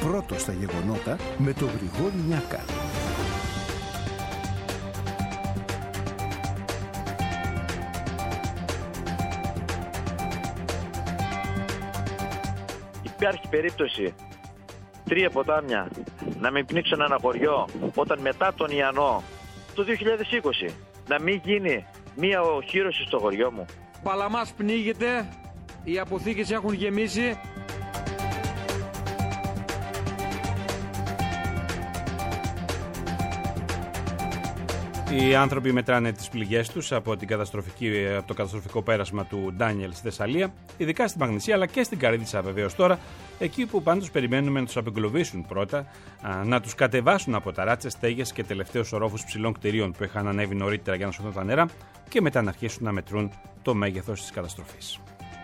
Πρώτος στα γεγονότα με τον Γρηγόρη Νιάκα. Υπάρχει περίπτωση 3 ποτάμια να μην πνίξουν ένα χωριό όταν μετά τον Ιαννό το 2020 να μην γίνει μία οχύρωση στο χωριό μου? Παλαμάς πνίγεται, οι αποθήκες έχουν γεμίσει. Οι άνθρωποι μετράνε τις πληγές τους από το καταστροφικό πέρασμα του Ντάνιελ στη Θεσσαλία, ειδικά στη Μαγνησία αλλά και στην Καρύδισσα βεβαίως τώρα, εκεί που πάντως περιμένουμε να τους απεγκλωβίσουν πρώτα, να τους κατεβάσουν από ταράτσες, στέγες και τελευταίους ορόφους ψηλών κτηρίων που είχαν ανέβει νωρίτερα για να σωθούν τα νερά και μετά να αρχίσουν να μετρούν το μέγεθος της καταστροφής.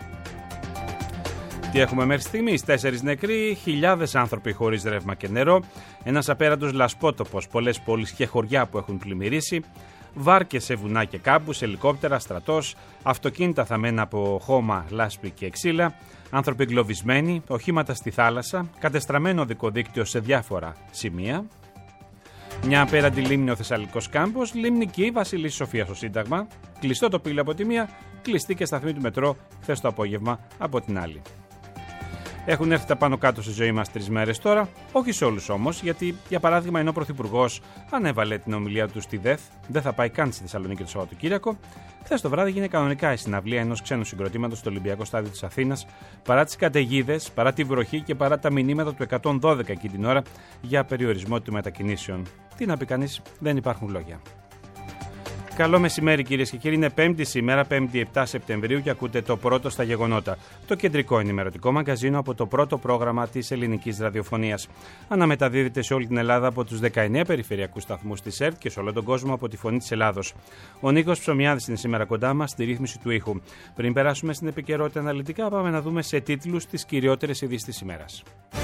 Τι έχουμε μέχρι στιγμής? 4 νεκροί, χιλιάδες άνθρωποι χωρίς ρεύμα και νερό, ένας απέραντος λασπότοπος, πολλές πόλεις και χωριά που έχουν πλημμυρίσει, βάρκες σε βουνά και κάμπους, ελικόπτερα, στρατός, αυτοκίνητα θαμμένα από χώμα, λάσπη και ξύλα, άνθρωποι εγκλωβισμένοι, οχήματα στη θάλασσα, κατεστραμμένο οδικό δίκτυο σε διάφορα σημεία. Μια απέραντη λίμνη ο Θεσσαλικός κάμπος, λίμνικη Βασιλής Σοφία στο Σύνταγμα, κλειστό το πύλη από τη μία, κλειστή και σταθμή του μετρό χθες το απόγευμα από την άλλη. Έχουν έρθει τα πάνω κάτω στη ζωή μας 3 μέρες τώρα, όχι σε όλους όμως, γιατί για παράδειγμα ενώ ο Πρωθυπουργός ανέβαλε την ομιλία του στη ΔΕΘ, δεν θα πάει καν στη Θεσσαλονίκη το Σαββατοκύριακο. Χθες το βράδυ έγινε κανονικά η συναυλία ενός ξένου συγκροτήματος στο Ολυμπιακό Στάδιο της Αθήνας, παρά τις καταιγίδες, παρά τη βροχή και παρά τα μηνύματα του 112 εκεί την ώρα για περιορισμό των μετακινήσεων. Τι να πει κανείς, δεν υπάρχουν λόγια. Καλό μεσημέρι κυρίες και κύριοι, είναι Πέμπτη σήμερα, 5η 7 Σεπτεμβρίου και ακούτε το πρώτο στα γεγονότα. Το κεντρικό ενημερωτικό μαγκαζίνο από το πρώτο πρόγραμμα της ελληνικής ραδιοφωνίας. Αναμεταδίδεται σε όλη την Ελλάδα από τους 19 περιφερειακούς σταθμούς της ΕΡΤ και σε όλο τον κόσμο από τη Φωνή της Ελλάδος. Ο Νίκος Ψωμιάδης είναι σήμερα κοντά μας στη ρύθμιση του ήχου. Πριν περάσουμε στην επικαιρότητα αναλυτικά, πάμε να δούμε σε τίτλους τις κυριότερες ειδήσεις της ημέρας.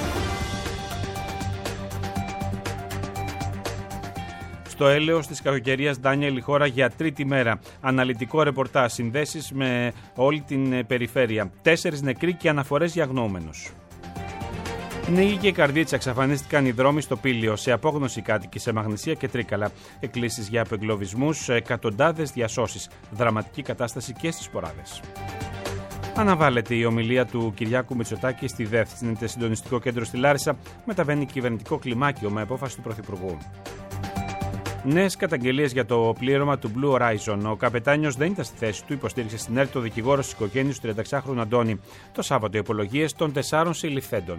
Στο έλεος της κακοκαιρίας Ντάνιελ η χώρα για τρίτη μέρα. Αναλυτικό ρεπορτάζ, συνδέσεις με όλη την περιφέρεια. 4 νεκροί και αναφορές για αγνοούμενους. Νίγη και Καρδίτσα, εξαφανίστηκαν οι δρόμοι στο Πήλιο, σε απόγνωση κάτοικοι σε Μαγνησία και Τρίκαλα. Εκκλήσεις για απεγκλωβισμούς, εκατοντάδες διασώσεις. Δραματική κατάσταση και στις Ποράδες. Αναβάλλεται η ομιλία του Κυριάκου Μητσοτάκη στη ΔΕΘ. Στην συντονιστικό κέντρο στη Λάρισα μεταβαίνει κυβερνητικό κλιμάκιο με απόφαση του Πρωθυπουργού. Νέες καταγγελίες για το πλήρωμα του Blue Horizon. Ο καπετάνιος δεν ήταν στη θέση του, υποστήριξε στην ΕΡΤ το δικηγόρος της οικογένειας του 36χρονου Αντώνη. Το Σάββατο οι απολογίες των 4 συλληφθέντων.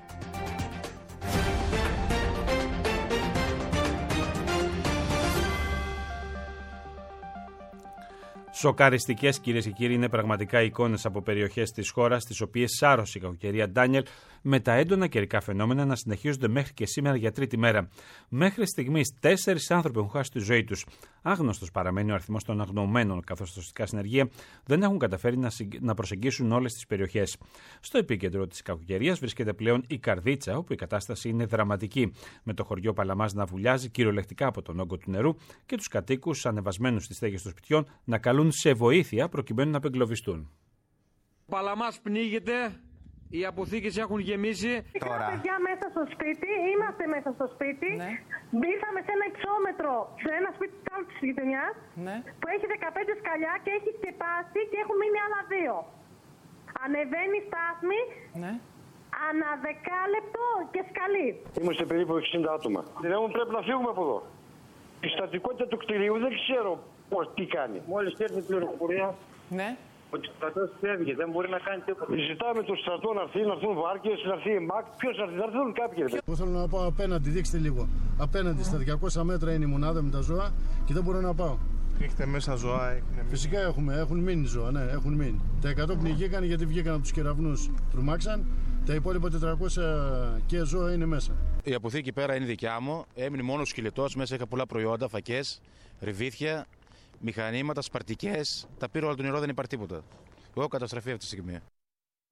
Σοκαριστικές, κυρίες και κύριοι, είναι πραγματικά εικόνες από περιοχές της χώρας, στις οποίες σάρωσε η κακοκαιρία Ντάνιελ, με τα έντονα καιρικά φαινόμενα να συνεχίζονται μέχρι και σήμερα για τρίτη μέρα. Μέχρι στιγμής 4 άνθρωποι έχουν χάσει τη ζωή τους. Άγνωστος παραμένει ο αριθμός των αγνοωμένων, καθώς τα σωστικά συνεργεία δεν έχουν καταφέρει να προσεγγίσουν όλες τις περιοχές. Στο επίκεντρο της κακοκαιρίας βρίσκεται πλέον η Καρδίτσα, όπου η κατάσταση είναι δραματική, με το χωριό Παλαμάς να βουλιάζει κυριολεκτικά από τον όγκο του νερού και τους κατοίκους ανεβασμένους στις στέγες των σπιτιών να καλούν σε βοήθεια προκειμένου να απεγκλωβιστούν. Παλαμάς πνίγεται. Οι αποθήκες έχουν γεμίσει. Τώρα. Παιδιά μέσα στο σπίτι, είμαστε μέσα στο σπίτι. Ναι. Μπήκαμε σε ένα υψόμετρο, σε ένα σπίτι της γειτονιάς, ναι, που έχει 15 σκαλιά και έχει σκεπάσει και έχουν μείνει άλλα 2. Ανεβαίνει στάθμη, ναι, ανά 10 λεπτό και σκαλί. Είμαστε περίπου 60 άτομα. Δηλαδή πρέπει να φύγουμε από εδώ. Η στατικότητα του κτηρίου δεν ξέρω τι κάνει. Μόλις έρθει η πληροφορία, ναι, ότι ο στρατός φεύγει, δεν μπορεί να κάνει τίποτα. Ζητάμε τον στρατό να έρθουν βάρκες, να έρθει η ΜΑΚ. Ποιος να έρθει, να έρθουν κάποιοι. Εγώ θέλω να πάω απέναντι, δείξτε λίγο. Απέναντι, στα 200 μέτρα είναι η μονάδα με τα ζώα και δεν μπορώ να πάω. Έχετε μέσα ζώα, έχουν μείνει? Φυσικά έχουν μείνει ζώα, ναι, έχουν μείνει. Τα 100 πνιγήκαν γιατί βγήκαν από τους κεραυνούς, τρομάξαν. Τα υπόλοιπα 400 και ζώα είναι μέσα. Η αποθήκη πέρα είναι δικιά μου. Έμεινε μόνο σκυλετός, μέσα είχα πολλά προϊόντα, φακές, ρεβίθια, μηχανήματα, σπαρτικές. Τα πήρα όλα το νερό, δεν υπάρχει τίποτα. Εγώ καταστραφεί αυτή τη στιγμή.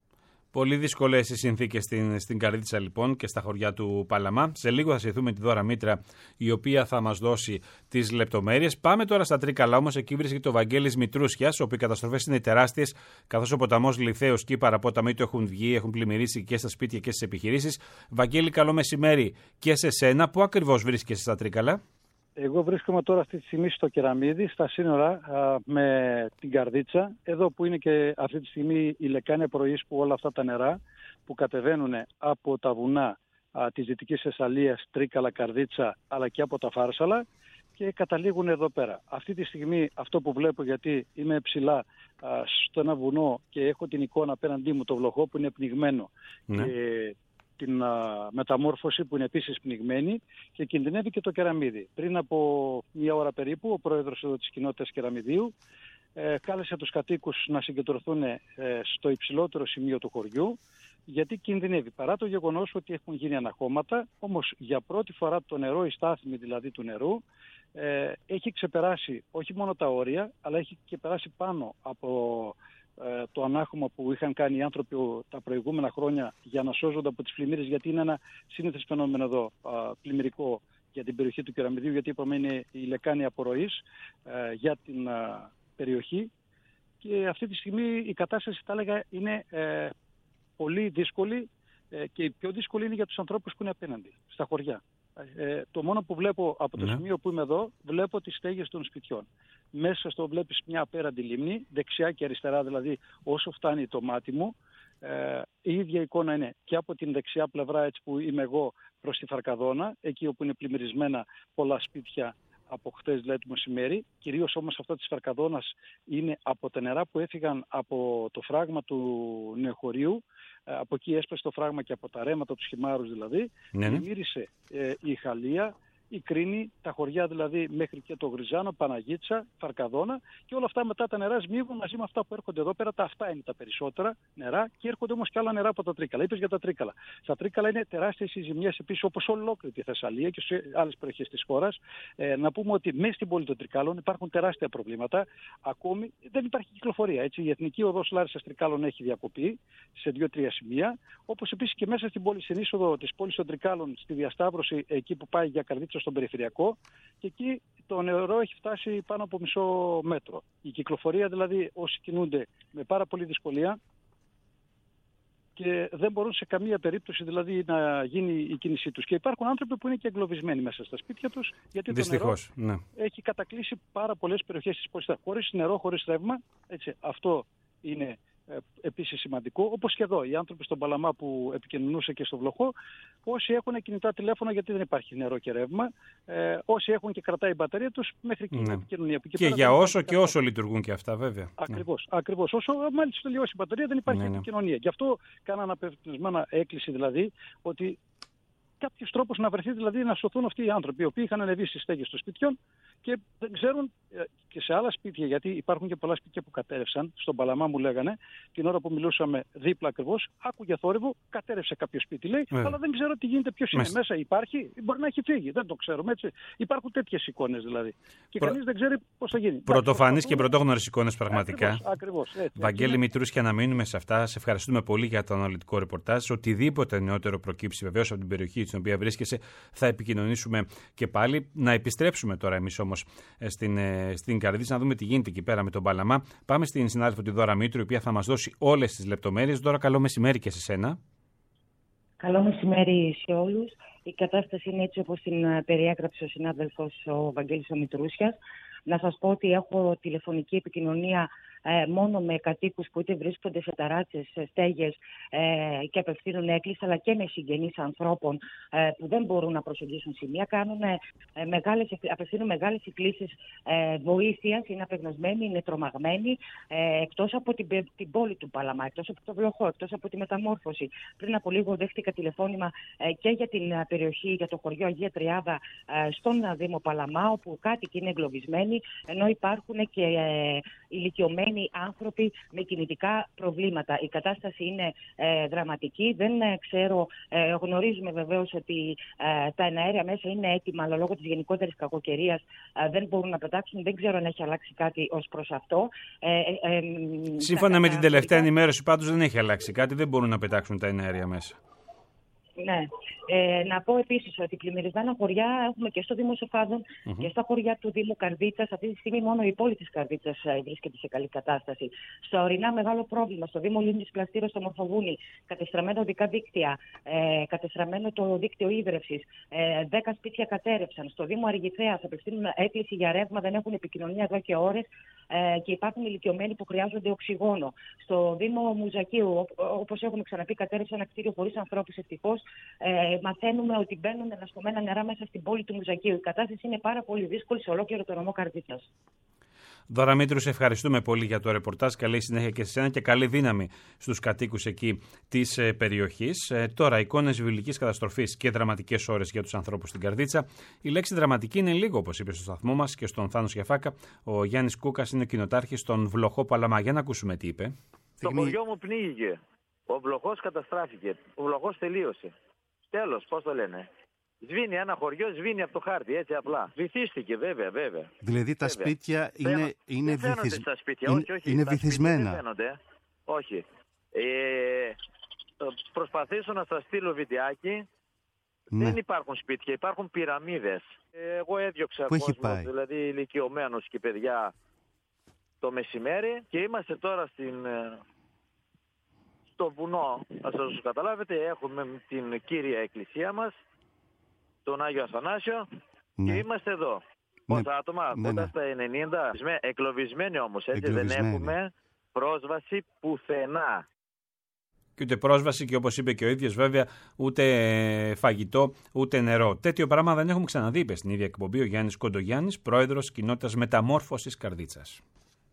Πολύ δύσκολες οι συνθήκες στην Καρδίτσα λοιπόν και στα χωριά του Παλαμά. Σε λίγο θα συζητούμε τη Δώρα Μήτρα, η οποία θα μας δώσει τις λεπτομέρειες. Πάμε τώρα στα Τρίκαλα όμως. Εκεί βρίσκεται ο Βαγγέλης Μητρούσιας, όπου οι καταστροφές είναι τεράστιες, καθώς ο ποταμός Λιθαίος και οι παραπόταμοι του έχουν βγει, έχουν πλημμυρίσει και στα σπίτια και στις επιχειρήσεις. Βαγγέλη, καλό μεσημέρι και σε σένα. Πού ακριβώς βρίσκεσαι στα Τρίκαλα? Εγώ βρίσκομαι τώρα αυτή τη στιγμή στο Κεραμίδι, στα σύνορα με την Καρδίτσα. Εδώ που είναι και αυτή τη στιγμή η λεκάνη πρωίς, που όλα αυτά τα νερά που κατεβαίνουν από τα βουνά της Δυτικής Θεσσαλίας, Τρίκαλα, Καρδίτσα, αλλά και από τα Φάρσαλα και καταλήγουν εδώ πέρα. Αυτή τη στιγμή αυτό που βλέπω, γιατί είμαι ψηλά στο ένα βουνό και έχω την εικόνα απέναντί μου, το Βλοχό που είναι πνιγμένο, Ναι. Και την μεταμόρφωση που είναι επίσης πνιγμένη, και κινδυνεύει και το Κεραμίδι. Πριν από μία ώρα περίπου, ο πρόεδρος εδώ της κοινότητας Κεραμιδίου κάλεσε τους κατοίκους να συγκεντρωθούν στο υψηλότερο σημείο του χωριού, γιατί κινδυνεύει. Παρά το γεγονός ότι έχουν γίνει αναχώματα, όμως για πρώτη φορά το νερό, η στάθμη δηλαδή του νερού, έχει ξεπεράσει όχι μόνο τα όρια, αλλά έχει και περάσει πάνω από το ανάχωμα που είχαν κάνει οι άνθρωποι τα προηγούμενα χρόνια για να σώζονται από τις πλημμύρες, γιατί είναι ένα σύνηθες φαινόμενο εδώ πλημμυρικό για την περιοχή του Κεραμιδίου, γιατί είπαμε είναι η λεκάνη απορροής για την περιοχή, και αυτή τη στιγμή η κατάσταση, θα έλεγα, είναι πολύ δύσκολη, και η πιο δύσκολη είναι για τους ανθρώπους που είναι απέναντι, στα χωριά. Το μόνο που βλέπω από το σημείο που είμαι εδώ, βλέπω τις στέγες των σπιτιών. Μέσα στο βλέπεις μια απέραντη λίμνη, δεξιά και αριστερά, δηλαδή όσο φτάνει το μάτι μου. Η ίδια εικόνα είναι και από την δεξιά πλευρά, έτσι που είμαι εγώ, προς τη Φαρκαδόνα, εκεί όπου είναι πλημμυρισμένα πολλά σπίτια από χτες, δηλαδή το μεσημέρι. Κυρίως όμως αυτό της Φαρκαδόνας είναι από τα νερά που έφυγαν από το φράγμα του νεοχωρίου. Από εκεί έσπασε το φράγμα και από τα ρέματα, τους χυμάρους δηλαδή. Πλημμύρισε η Χαλία, η Κρίνη, τα χωριά δηλαδή μέχρι και το Γριζάνο, Παναγίτσα, Φαρκαδόνα, και όλα αυτά μετά τα νερά σμίγουν μαζί με αυτά που έρχονται εδώ πέρα. Τα αυτά είναι τα περισσότερα νερά, και έρχονται όμως και άλλα νερά από τα Τρίκαλα. Είπες για τα Τρίκαλα. Στα Τρίκαλα είναι τεράστιες οι ζημιές επίσης, όπως ολόκληρη τη Θεσσαλία και σε άλλες περιοχές της χώρας. Να πούμε ότι μέσα στην πόλη των Τρικάλων υπάρχουν τεράστια προβλήματα. Ακόμη δεν υπάρχει κυκλοφορία. Έτσι. Η Εθνική Οδός Λάρισσας Τρικάλων έχει διακοπεί σε 2-3 σημεία. Όπως επίσης και μέσα στην πόλη, στην είσοδο της πόλης των Τρικάλων, στη διασταύρωση εκεί που πάει για Καρδίτσα στον περιφερειακό, και εκεί το νερό έχει φτάσει πάνω από μισό μέτρο. Η κυκλοφορία δηλαδή, όσοι κινούνται με πάρα πολύ δυσκολία, και δεν μπορούν σε καμία περίπτωση δηλαδή να γίνει η κίνησή τους. Και υπάρχουν άνθρωποι που είναι και εγκλωβισμένοι μέσα στα σπίτια τους, γιατί δυστυχώς, το νερό έχει κατακλείσει πάρα πολλές περιοχές της πόλης. Χωρίς νερό, χωρίς ρεύμα, έτσι, αυτό είναι επίσης σημαντικό. Όπως και εδώ, οι άνθρωποι στον Παλαμά που επικοινωνούσε και στο Βλοχό, όσοι έχουν κινητά τηλέφωνα, γιατί δεν υπάρχει νερό και ρεύμα, όσοι έχουν και κρατάει η μπαταρία τους, μέχρι εκεί η επικοινωνία. Και για όσο και όσο λειτουργούν και αυτά, βέβαια. Ακριβώς. Όσο μάλιστα τελειώσει η μπαταρία, δεν υπάρχει επικοινωνία. Γι' αυτό κάνανε απευθυνσμένα έκκληση, δηλαδή, ότι κάποιος τρόπος να βρεθεί, δηλαδή να σωθούν αυτοί οι άνθρωποι οι οποίοι είχαν ανεβεί στις στέγες των σπιτιών και δεν ξέρουν, και σε άλλα σπίτια, γιατί υπάρχουν και πολλά σπίτια που κατέρευσαν. Στον Παλαμά μου λέγανε, την ώρα που μιλούσαμε δίπλα ακριβώς, άκουγε θόρυβο, κατέρευσε κάποιο σπίτι, λέει, αλλά δεν ξέρω τι γίνεται, ποιος είναι μέσα, υπάρχει, μπορεί να έχει φύγει, δεν το ξέρουμε, έτσι. Υπάρχουν τέτοιες εικόνες δηλαδή. Και κανείς δεν ξέρει πώς θα γίνει. Πρωτοφανείς και πρωτόγνωρες εικόνες πραγματικά. Ακριβώς. Βαγγέλη Μητρούσια, να μείνουμε σε αυτά. Σε ευχαριστούμε πολύ για το αναλυτικό ρεπορτάζ. Οτιδήποτε νεότερο προκύψει βεβαίως από την περιοχή στην οποία βρίσκεσαι, θα επικοινωνήσουμε και πάλι. Να επιστρέψουμε τώρα εμείς όμως στην Καρδίτσα, να δούμε τι γίνεται εκεί πέρα με τον Παλαμά. Πάμε στην συνάδελφο τη Δώρα Μήτρου, η οποία θα μας δώσει όλες τις λεπτομέρειες. Δώρα, καλό μεσημέρι και σε σένα. Καλό μεσημέρι σε όλους. Η κατάσταση είναι έτσι όπως την περιέγραψε ο συνάδελφος ο Βαγγέλης ο Μητρούσιας. Να σας πω ότι έχω τηλεφωνική επικοινωνία μόνο με κατοίκους που είτε βρίσκονται σε ταράτσες, σε στέγες και απευθύνουν έκκληση, αλλά και με συγγενείς ανθρώπων που δεν μπορούν να προσεγγίσουν σημεία. Απευθύνουν μεγάλες εκκλήσεις βοήθειας, είναι απεγνωσμένοι, είναι τρομαγμένοι, εκτός από την πόλη του Παλαμά, εκτός από το Βλοχό, εκτός από τη μεταμόρφωση. Πριν από λίγο δέχτηκα τηλεφώνημα και για την περιοχή, για το χωριό Αγία Τριάδα στον Δήμο Παλαμά, όπου κάτοικοι είναι εγκλωβισμένοι, ενώ υπάρχουν και ηλικιωμένοι ηλικιωμένοι άνθρωποι με κινητικά προβλήματα. Η κατάσταση είναι δραματική. Δεν ξέρω, γνωρίζουμε βεβαίως ότι τα εναέρια μέσα είναι έτοιμα, αλλά λόγω της γενικότερης κακοκαιρίας δεν μπορούν να πετάξουν. Δεν ξέρω αν έχει αλλάξει κάτι ως προς αυτό. Σύμφωνα με την τελευταία ενημέρωση, πάντως δεν έχει αλλάξει κάτι, δεν μπορούν να πετάξουν τα εναέρια μέσα. Ναι. Να πω επίσης ότι πλημμυρισμένα χωριά έχουμε και στο Δήμο Σοφάδων και στα χωριά του Δήμου Καρδίτσας. Αυτή τη στιγμή μόνο η πόλη της Καρδίτσας βρίσκεται σε καλή κατάσταση. Στα ορεινά μεγάλο πρόβλημα. Στο Δήμο Λίμνης Πλαστήρα, στο Μορφοβούνι, κατεστραμμένα οδικά δίκτυα, κατεστραμμένο το δίκτυο ίδρευσης. 10 σπίτια κατέρευσαν. Στο Δήμο Αργυθέας απευθύνουν έκκληση για ρεύμα, δεν έχουν επικοινωνία εδώ και ώρες και υπάρχουν ηλικιωμένοι που χρειάζονται οξυγόνο. Στο Δήμο Μουζακίου, όπως έχουμε ξαναπεί, κατέρευσε ένα κτίριο χωρίς ανθρώπους ευτυχώς. Μαθαίνουμε ότι μπαίνουν ενασκομμένα νερά μέσα στην πόλη του Μουζακίου. Η κατάσταση είναι πάρα πολύ δύσκολη σε ολόκληρο το νομό Καρδίτσας. Δώρα Μήτρου, σε ευχαριστούμε πολύ για το ρεπορτάζ. Καλή συνέχεια και σε εσένα και καλή δύναμη στους κατοίκους εκεί της περιοχής. Τώρα, εικόνες βιβλικής καταστροφής και δραματικές ώρες για τους ανθρώπους στην Καρδίτσα. Η λέξη δραματική είναι λίγο, όπως είπε στο σταθμό μας και στον Θάνο Σιαφάκα. Ο Γιάννης Κούκας είναι κοινοτάρχης στον Βλοχό Παλαμά. Για να ακούσουμε τι είπε. Το χωριό μου πνίγηκε. Ο Βλοχός καταστράφηκε. Ο Βλοχός τελείωσε. Τέλος, πώς το λένε. Σβήνει ένα χωριό, σβήνει από το χάρτη, έτσι απλά. Βυθίστηκε, βέβαια. Δηλαδή τα σπίτια είναι βυθισμένα. Δεν φαίνονται. Όχι. Προσπαθήσω να σας στείλω βιντεάκι. Ναι. Δεν υπάρχουν σπίτια, υπάρχουν πυραμίδες. Εγώ έδιωξα κόσμο, δηλαδή ηλικιωμένους και παιδιά το μεσημέρι και είμαστε τώρα στο βουνό. Ας σας καταλάβετε, έχουμε την κύρια εκκλησία μας, τον Άγιο Αθανάσιο, και είμαστε εδώ. Πόσα άτομα, κοντά στα 90, εγκλωβισμένοι όμως, έτσι δεν έχουμε πρόσβαση πουθενά. Και ούτε πρόσβαση και όπως είπε και ο ίδιος βέβαια, ούτε φαγητό, ούτε νερό. Τέτοιο πράγμα δεν έχουμε ξαναδεί, είπε στην ίδια εκπομπή ο Γιάννης Κοντογιάννης, πρόεδρος κοινότητας Μεταμόρφωσης Καρδίτσας.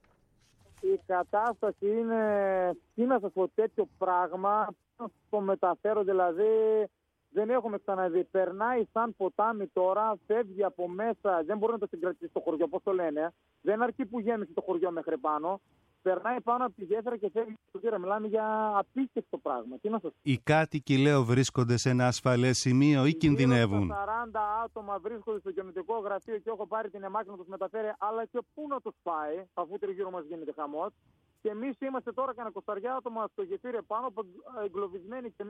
Η κατάσταση είναι, τι να σας πω, τέτοιο πράγμα, το μεταφέρω δηλαδή, δεν έχουμε ξαναδεί. Περνάει σαν ποτάμι τώρα, φεύγει από μέσα, δεν μπορεί να το συγκρατήσει το χωριό, πώς το λένε, δεν αρκεί που γέμισε το χωριό μέχρι πάνω. Περνάει πάνω από τη γέφυρα και φεύγει στο κύριο. Μιλάμε για απίστευτο πράγμα. Τι να σας πω. Οι κάτοικοι, λέω, βρίσκονται σε ένα ασφαλές σημείο ή κινδυνεύουν. 40 άτομα βρίσκονται στο κοινωνικό γραφείο και έχω πάρει την ΕΜΑΚ να τους μεταφέρει, αλλά και πού να τους πάει, αφού τριγύρω μας γίνεται χαμός. Και εμείς είμαστε τώρα κανένα 20 άτομα στο γεφύρι πάνω, εγκλωβισμένοι και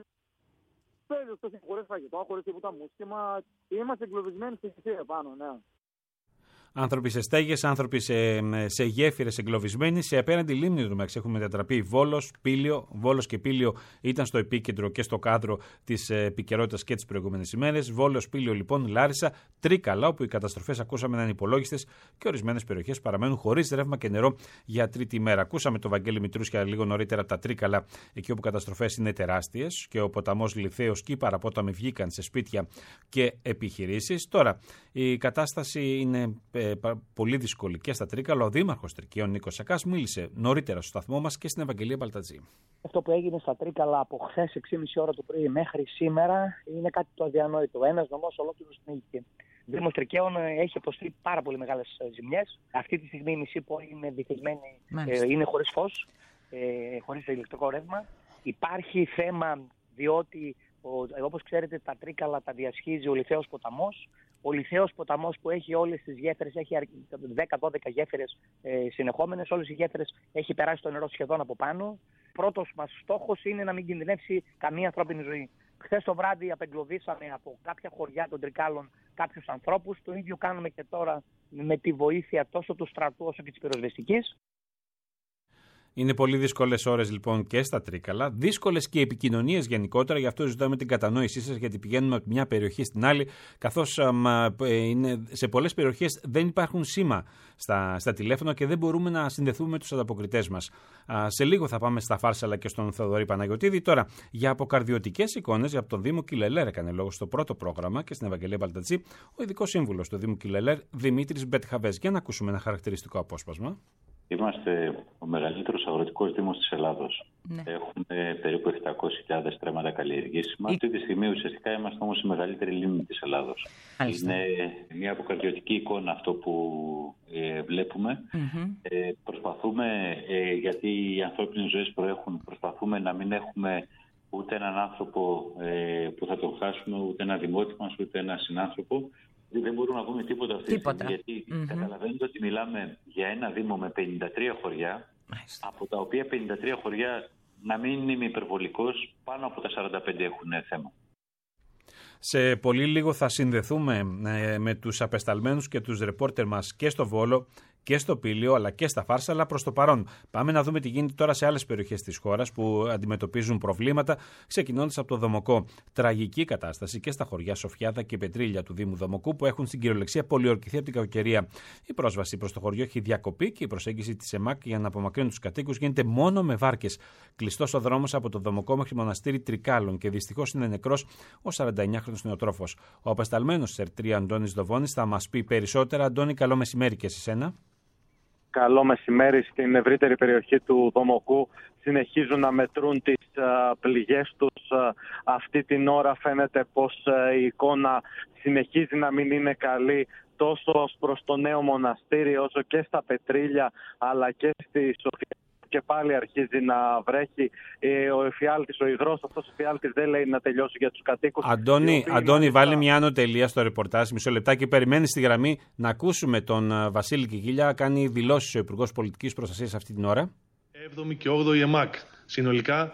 πέλους, χωρίς φαγητό, χωρίς τίποτα μουσκήμα. Είμαστε εγκλωβισμένοι στο γεφύρι πάνω, ναι. Άνθρωποι σε στέγες, άνθρωποι σε γέφυρες εγκλωβισμένοι. Σε απέναντι λίμνη του μεταξύ έχουν μετατραπεί Βόλος, Πήλιο. Βόλος και Πήλιο ήταν στο επίκεντρο και στο κάδρο της επικαιρότητας και τις προηγούμενες ημέρες. Βόλος, Πήλιο λοιπόν, Λάρισα, Τρίκαλα, όπου οι καταστροφές ακούσαμε να είναι υπολόγιστες και ορισμένες περιοχές παραμένουν χωρίς ρεύμα και νερό για τρίτη μέρα. Ακούσαμε τον Βαγγέλη Μητρούσια λίγο νωρίτερα από τα Τρίκαλα, εκεί όπου οι καταστροφές είναι τεράστιες και ο ποταμός Λιθέος και οι παραπόταμοι βγήκαν σε σπίτια και επιχειρήσεις. Τώρα η κατάσταση είναι πολύ δύσκολη και στα Τρίκαλα. Ο Δήμαρχος Τρικαίων Νίκος Σακάς μίλησε νωρίτερα στο σταθμό μας και στην Ευαγγελία Μπαλτατζή. Αυτό που έγινε στα Τρίκαλα από χθες 6,5 ώρα το πρωί μέχρι σήμερα είναι κάτι το αδιανόητο. Ένας νομός ολόκληρος πνίγηκε. Ο Δήμος Τρικαίων έχει υποστεί πάρα πολύ μεγάλες ζημιές. Αυτή τη στιγμή η μισή πόλη είναι βυθισμένη, είναι χωρίς φως, χωρίς ηλεκτρικό ρεύμα. Υπάρχει θέμα διότι, όπως ξέρετε, τα Τρίκαλα τα διασχίζει ο Λιθέος ποταμός. Ο Λιθέος ποταμός που έχει όλες τις γέφυρες, έχει 10-12 γέφυρες συνεχόμενες, όλες οι γέφυρες έχει περάσει το νερό σχεδόν από πάνω. Πρώτος μας στόχος είναι να μην κινδυνεύσει καμία ανθρώπινη ζωή. Χθες το βράδυ απεγκλωβίσαμε από κάποια χωριά των Τρικάλων κάποιους ανθρώπους. Το ίδιο κάνουμε και τώρα με τη βοήθεια τόσο του στρατού όσο και της πυροσβεστικής. Είναι πολύ δύσκολες ώρες λοιπόν και στα Τρίκαλα, δύσκολες και οι επικοινωνίες γενικότερα, γι' αυτό ζητάμε την κατανόησή σας, γιατί πηγαίνουμε από μια περιοχή στην άλλη, καθώς σε πολλές περιοχές δεν υπάρχουν σήμα στα τηλέφωνα και δεν μπορούμε να συνδεθούμε με τους ανταποκριτές μας. Σε λίγο θα πάμε στα Φάρσαλα και στον Θεοδωρή Παναγιωτίδη. Τώρα, για αποκαρδιωτικές εικόνες από τον Δήμο Κιλελέρ έκανε λόγο στο πρώτο πρόγραμμα και στην Ευαγγελία Μπαλτατζή ο ειδικός σύμβουλος του Δήμου Κιλελέρ Δημήτρης Μπετχαβές. Για να ακούσουμε ένα χαρακτηριστικό απόσπασμα. Είμαστε ο μεγαλύτερος αγροτικός δήμος της Ελλάδος. Ναι. Έχουμε περίπου 700.000 στρέμματα καλλιεργήσιμα. Αυτή τη στιγμή ουσιαστικά είμαστε όμως η μεγαλύτερη λίμνη της Ελλάδος. Είναι μια αποκαρδιωτική εικόνα αυτό που βλέπουμε. Προσπαθούμε, γιατί οι ανθρώπινες ζωές προέχουν, προσπαθούμε να μην έχουμε ούτε έναν άνθρωπο που θα τον χάσουμε, ούτε ένα δημότη μας, ούτε ένα συνάνθρωπο. Δεν μπορούμε να πούμε τίποτα αυτή τη στιγμή, γιατί καταλαβαίνετε ότι μιλάμε για ένα δήμο με 53 χωριά, από τα οποία 53 χωριά, να μην είμαι υπερβολικός, πάνω από τα 45 έχουν θέμα. Σε πολύ λίγο θα συνδεθούμε με τους απεσταλμένους και τους ρεπόρτερ μας και στο Βόλο και στο Πήλιο αλλά και στα Φάρσα, αλλά προς το παρόν. Πάμε να δούμε τι γίνεται τώρα σε άλλες περιοχές της χώρας που αντιμετωπίζουν προβλήματα, ξεκινώντας από το Δομοκό. Τραγική κατάσταση και στα χωριά Σοφιάδα και Πετρίλια του Δήμου Δομοκού, που έχουν στην κυριολεξία πολιορκηθεί από την κακοκαιρία. Η πρόσβαση προς το χωριό έχει διακοπεί και η προσέγγιση της ΕΜΑΚ για να απομακρύνουν τους κατοίκους γίνεται μόνο με βάρκες. Κλειστός ο δρόμος από το Δομοκό μέχρι μοναστήρι Τρικάλων και δυστυχώς είναι νεκρός ο 49χρονος νεοτρόφος. Ο απεσταλμένος της ΕΡΤ3 Αντώνης Δοβώνης θα μας πει περισσότερα. Αντώνη, καλό μεσημέρι και σε σένα. Καλό μεσημέρι. Στην ευρύτερη περιοχή του Δομοκού συνεχίζουν να μετρούν τις πληγές τους. Αυτή την ώρα φαίνεται πως η εικόνα συνεχίζει να μην είναι καλή τόσο ως προς το νέο μοναστήρι όσο και στα Πετρίλια αλλά και στη Σοφία. Και πάλι αρχίζει να βρέχει. Ο εφιάλτης, ο υγρός αυτός εφιάλτης δεν λέει να τελειώσει για τους κατοίκους. Αντώνη, βάλει μια άνω τελεία στο ρεπορτάζ. Μισό λεπτάκι, περιμένει στη γραμμή να ακούσουμε τον Βασίλη Κικίλια. Κάνει δηλώσεις ο Υπουργός Πολιτικής Προστασίας αυτή την ώρα. 7η και 8η ΕΜΑΚ. Συνολικά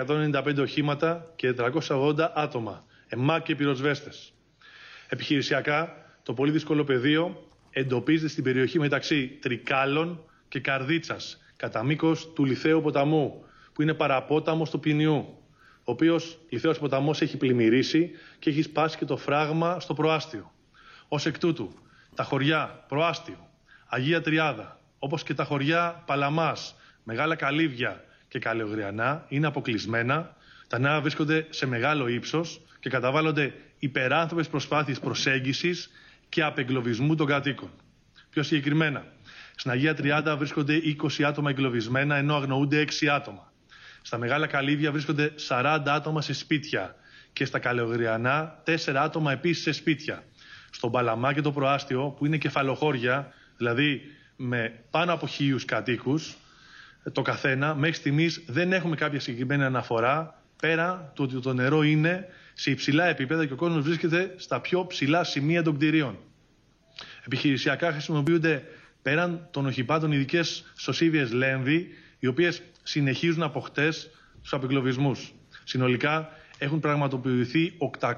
195 οχήματα και 480 άτομα. ΕΜΑΚ και πυροσβέστες. Επιχειρησιακά, το πολύ δύσκολο πεδίο εντοπίζεται στην περιοχή μεταξύ Τρικάλων και Καρδίτσας, κατά μήκος του Λιθαίου ποταμού, που είναι παραπόταμος του Ποινιού, ο οποίος Λιθαίος ποταμός έχει πλημμυρίσει και έχει σπάσει και το φράγμα στο προάστιο. Ως εκ τούτου, τα χωριά Προάστιο, Αγία Τριάδα, όπως και τα χωριά Παλαμάς, Μεγάλα Καλύβια και Καλαιογριανά είναι αποκλεισμένα, τα νέα βρίσκονται σε μεγάλο ύψος και καταβάλλονται υπεράνθρωπες προσπάθειες προσέγγισης και απεγκλωβισμού των κατοίκων. Πιο συγκεκριμένα, στην Αγία Τριάδα βρίσκονται 20 άτομα εγκλωβισμένα, ενώ αγνοούνται 6 άτομα. Στα Μεγάλα Καλύβια βρίσκονται 40 άτομα σε σπίτια και στα Καλαιογριανά 4 άτομα επίσης σε σπίτια. Στον Παλαμά και το Προάστιο, που είναι κεφαλοχώρια, δηλαδή με πάνω από 1.000 κατοίκους, το καθένα, μέχρι στιγμής δεν έχουμε κάποια συγκεκριμένη αναφορά, πέρα του ότι το νερό είναι σε υψηλά επίπεδα και ο κόσμος βρίσκεται στα πιο ψηλά σημεία των κτηρίων. Επιχειρησιακά χρησιμοποιούνται πέραν των οχημάτων ειδικές σωσίβιες Λέμβη, οι οποίες συνεχίζουν από χτες τους απεγκλωβισμούς. Συνολικά έχουν πραγματοποιηθεί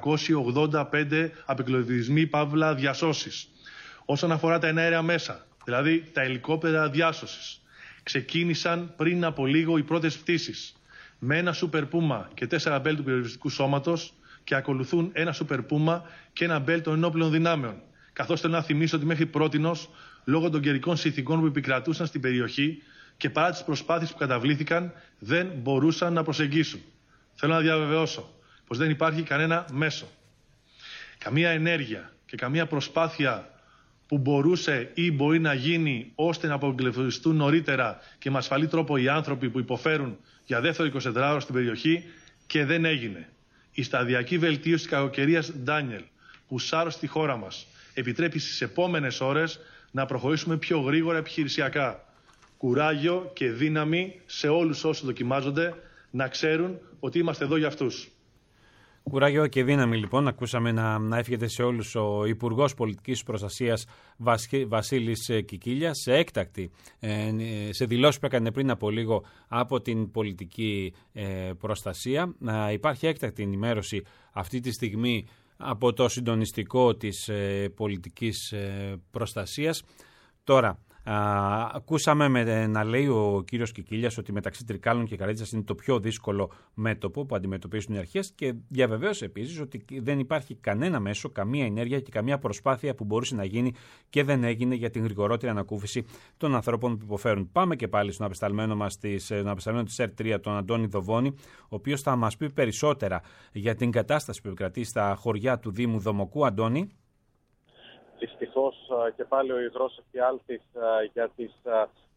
885 απεγκλωβισμοί παύλα διασώσεις. Όσον αφορά τα εναέρια μέσα, δηλαδή τα ελικόπτερα διάσωσης, ξεκίνησαν πριν από λίγο οι πρώτες πτήσεις με ένα Super Puma και 4 μπέλ του πυροσβεστικού σώματος και ακολουθούν ένα Super Puma και ένα μπέλ των ενόπλων δυνάμεων. Καθώς θέλω να θυμίσω ότι μέχρι πρότινος, λόγω των καιρικών συνθηκών που επικρατούσαν στην περιοχή και παρά τις προσπάθειες που καταβλήθηκαν, δεν μπορούσαν να προσεγγίσουν. Θέλω να διαβεβαιώσω πως δεν υπάρχει κανένα μέσο, καμία ενέργεια και καμία προσπάθεια που μπορούσε ή μπορεί να γίνει ώστε να απογκλωβιστούν νωρίτερα και με ασφαλή τρόπο οι άνθρωποι που υποφέρουν για δεύτερο 24ωρο στην περιοχή και δεν έγινε. Η σταδιακή βελτίωση της κακοκαιρίας Ντάνιελ που σάρωσε τη χώρα μας επιτρέπει στις επόμενες ώρες να προχωρήσουμε πιο γρήγορα επιχειρησιακά. Κουράγιο και δύναμη σε όλους όσοι δοκιμάζονται να ξέρουν ότι είμαστε εδώ για αυτούς. Κουράγιο και δύναμη λοιπόν, ακούσαμε να εύχεται σε όλους ο Υπουργός Πολιτικής Προστασίας Βασίλης Κικίλια σε έκτακτη, σε δηλώσεις που έκανε πριν από λίγο από την πολιτική προστασία. Υπάρχει έκτακτη ενημέρωση αυτή τη στιγμή από το συντονιστικό της πολιτικής προστασίας. Τώρα, ακούσαμε να λέει ο κύριος Κικίλιας ότι μεταξύ Τρικάλων και Καρδίτσας είναι το πιο δύσκολο μέτωπο που αντιμετωπίζουν οι αρχές και διαβεβαίωσε επίσης ότι δεν υπάρχει κανένα μέσο, καμία ενέργεια και καμία προσπάθεια που μπορούσε να γίνει και δεν έγινε για την γρηγορότερη ανακούφιση των ανθρώπων που υποφέρουν. Πάμε και πάλι στον απεσταλμένο μας της ΕΡΤ3, τον Αντώνη Δοβώνη, ο οποίος θα μας πει περισσότερα για την κατάσταση που επικρατεί στα χωριά του Δήμου Δομοκού. Αντώνη. Δυστυχώς και πάλι ο υγρός εφιάλτης για τις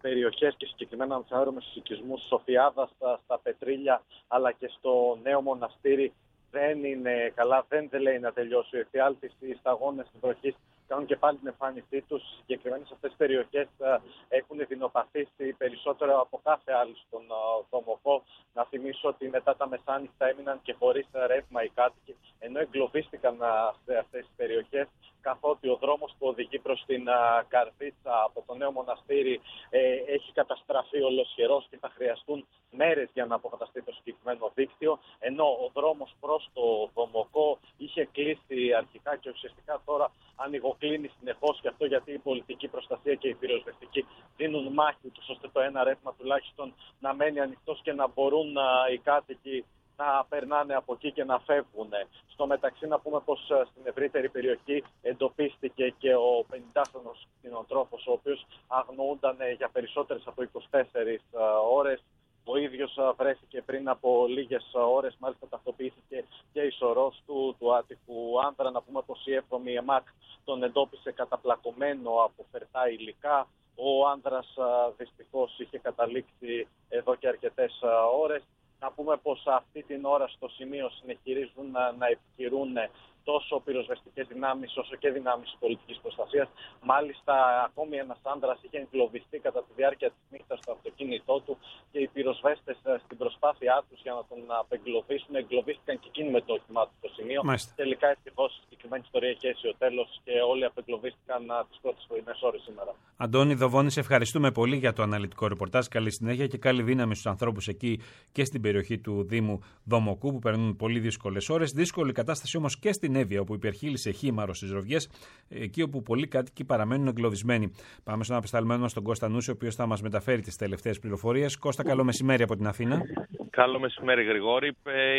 περιοχές και συγκεκριμένα αν θεωρούμε στους οικισμούς Σοφιάδας, στα Πετρίλια αλλά και στο Νέο Μοναστήρι δεν είναι καλά, δεν λέει να τελειώσει. Ο εφιάλτης, οι σταγόνες της βροχής κάνουν και πάλι την εμφάνισή τους. Συγκεκριμένα σε αυτές τις περιοχές έχουν δεινοπαθήσει περισσότερο από κάθε άλλη στον Δομοκό. Να θυμίσω ότι μετά τα μεσάνυχτα έμειναν και χωρίς ρεύμα οι κάτοικοι, ενώ εγκλωβίστηκαν σε αυτές τις περιοχές, καθότι ο δρόμος που οδηγεί προς την Καρδίτσα από το Νέο Μοναστήρι έχει καταστραφεί ολοσχερός και θα χρειαστούν μέρες για να αποκαταστεί το συγκεκριμένο δίκτυο, ενώ ο δρόμος προς το Δομοκό είχε κλείσει αρχικά και ουσιαστικά τώρα ανοιγοκλίνει συνεχώς, και αυτό γιατί η πολιτική προστασία και η πυροσβεστική δίνουν μάχη τους ώστε το ένα ρεύμα τουλάχιστον να μένει ανοιχτός και να μπορούν οι κάτοικοι να περνάνε από εκεί και να φεύγουν. Στο μεταξύ να πούμε πως στην ευρύτερη περιοχή εντοπίστηκε και ο 50χρονος κτηνοτρόφος, ο οποίος αγνοούνταν για περισσότερες από 24 ώρες. Ο ίδιος βρέθηκε πριν από λίγες ώρες, μάλιστα ταυτοποιήθηκε και η σωρός του άτυχου άνδρα. Να πούμε πως η 7η ΕΜΑΚ τον εντόπισε καταπλακωμένο από φερτά υλικά. Ο άνδρας δυστυχώς είχε καταλήξει εδώ και αρκετές ώρες. Να πούμε πως αυτή την ώρα στο σημείο συνεχίζουν να επιχειρούν τόσο πυροσβεστικές δυνάμεις όσο και δυνάμεις πολιτικής προστασίας. Μάλιστα, ακόμη ένας άνδρας είχε εγκλωβιστεί κατά τη διάρκεια της νύχτας στο αυτοκίνητό του και οι πυροσβέστες στην προσπάθειά τους για να τον απεγκλωβίσουν, εγκλωβίστηκαν και εκείνοι με το όχημά του στο σημείο. Μάλιστα. Τελικά, ευτυχώς, η συγκεκριμένη ιστορία έχει έσει ο τέλος και όλοι απεγκλωβίστηκαν τις πρώτες πρωινές ώρες σήμερα. Αντώνη Δοβώνη, σε ευχαριστούμε πολύ για το αναλυτικό ρεπορτάζ. Καλή συνέχεια και καλή δύναμη στους ανθρώπους εκεί και στην περιοχή του Δήμου Δομοκού που περνούν πολύ δύσκολες ώρες. Δύσκολη κατάσταση όμως και στην Εύβοια, όπου υπερχείλησε χήμαρο στις Ροβιές, εκεί όπου πολλοί κάτοικοι παραμένουν εγκλωβισμένοι. Πάμε στον απεσταλμένο μας τον Κώστα Νούση, ο οποίος θα μας μεταφέρει τις τελευταίες πληροφορίες. Κώστα, καλό μεσημέρι από την Αθήνα. Καλό μεσημέρι, Γρηγόρη.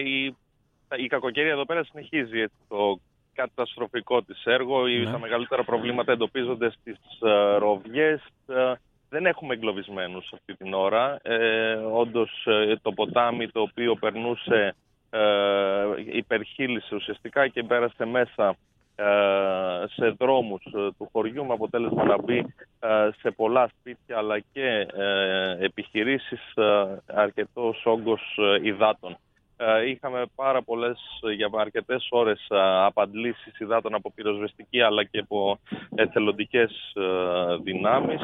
Η κακοκαιρία εδώ πέρα συνεχίζει το καταστροφικό της έργο. Τα μεγαλύτερα προβλήματα εντοπίζονται στις Ροβιές. Δεν έχουμε εγκλωβισμένους αυτή την ώρα. Όντως το ποτάμι το οποίο περνούσε υπερχείλησε ουσιαστικά και πέρασε μέσα σε δρόμους του χωριού, με αποτέλεσμα να μπει σε πολλά σπίτια αλλά και επιχειρήσεις αρκετός όγκος υδάτων. Είχαμε για αρκετές ώρες απαντλήσεις υδάτων από πυροσβεστική αλλά και από εθελοντικές δυνάμεις.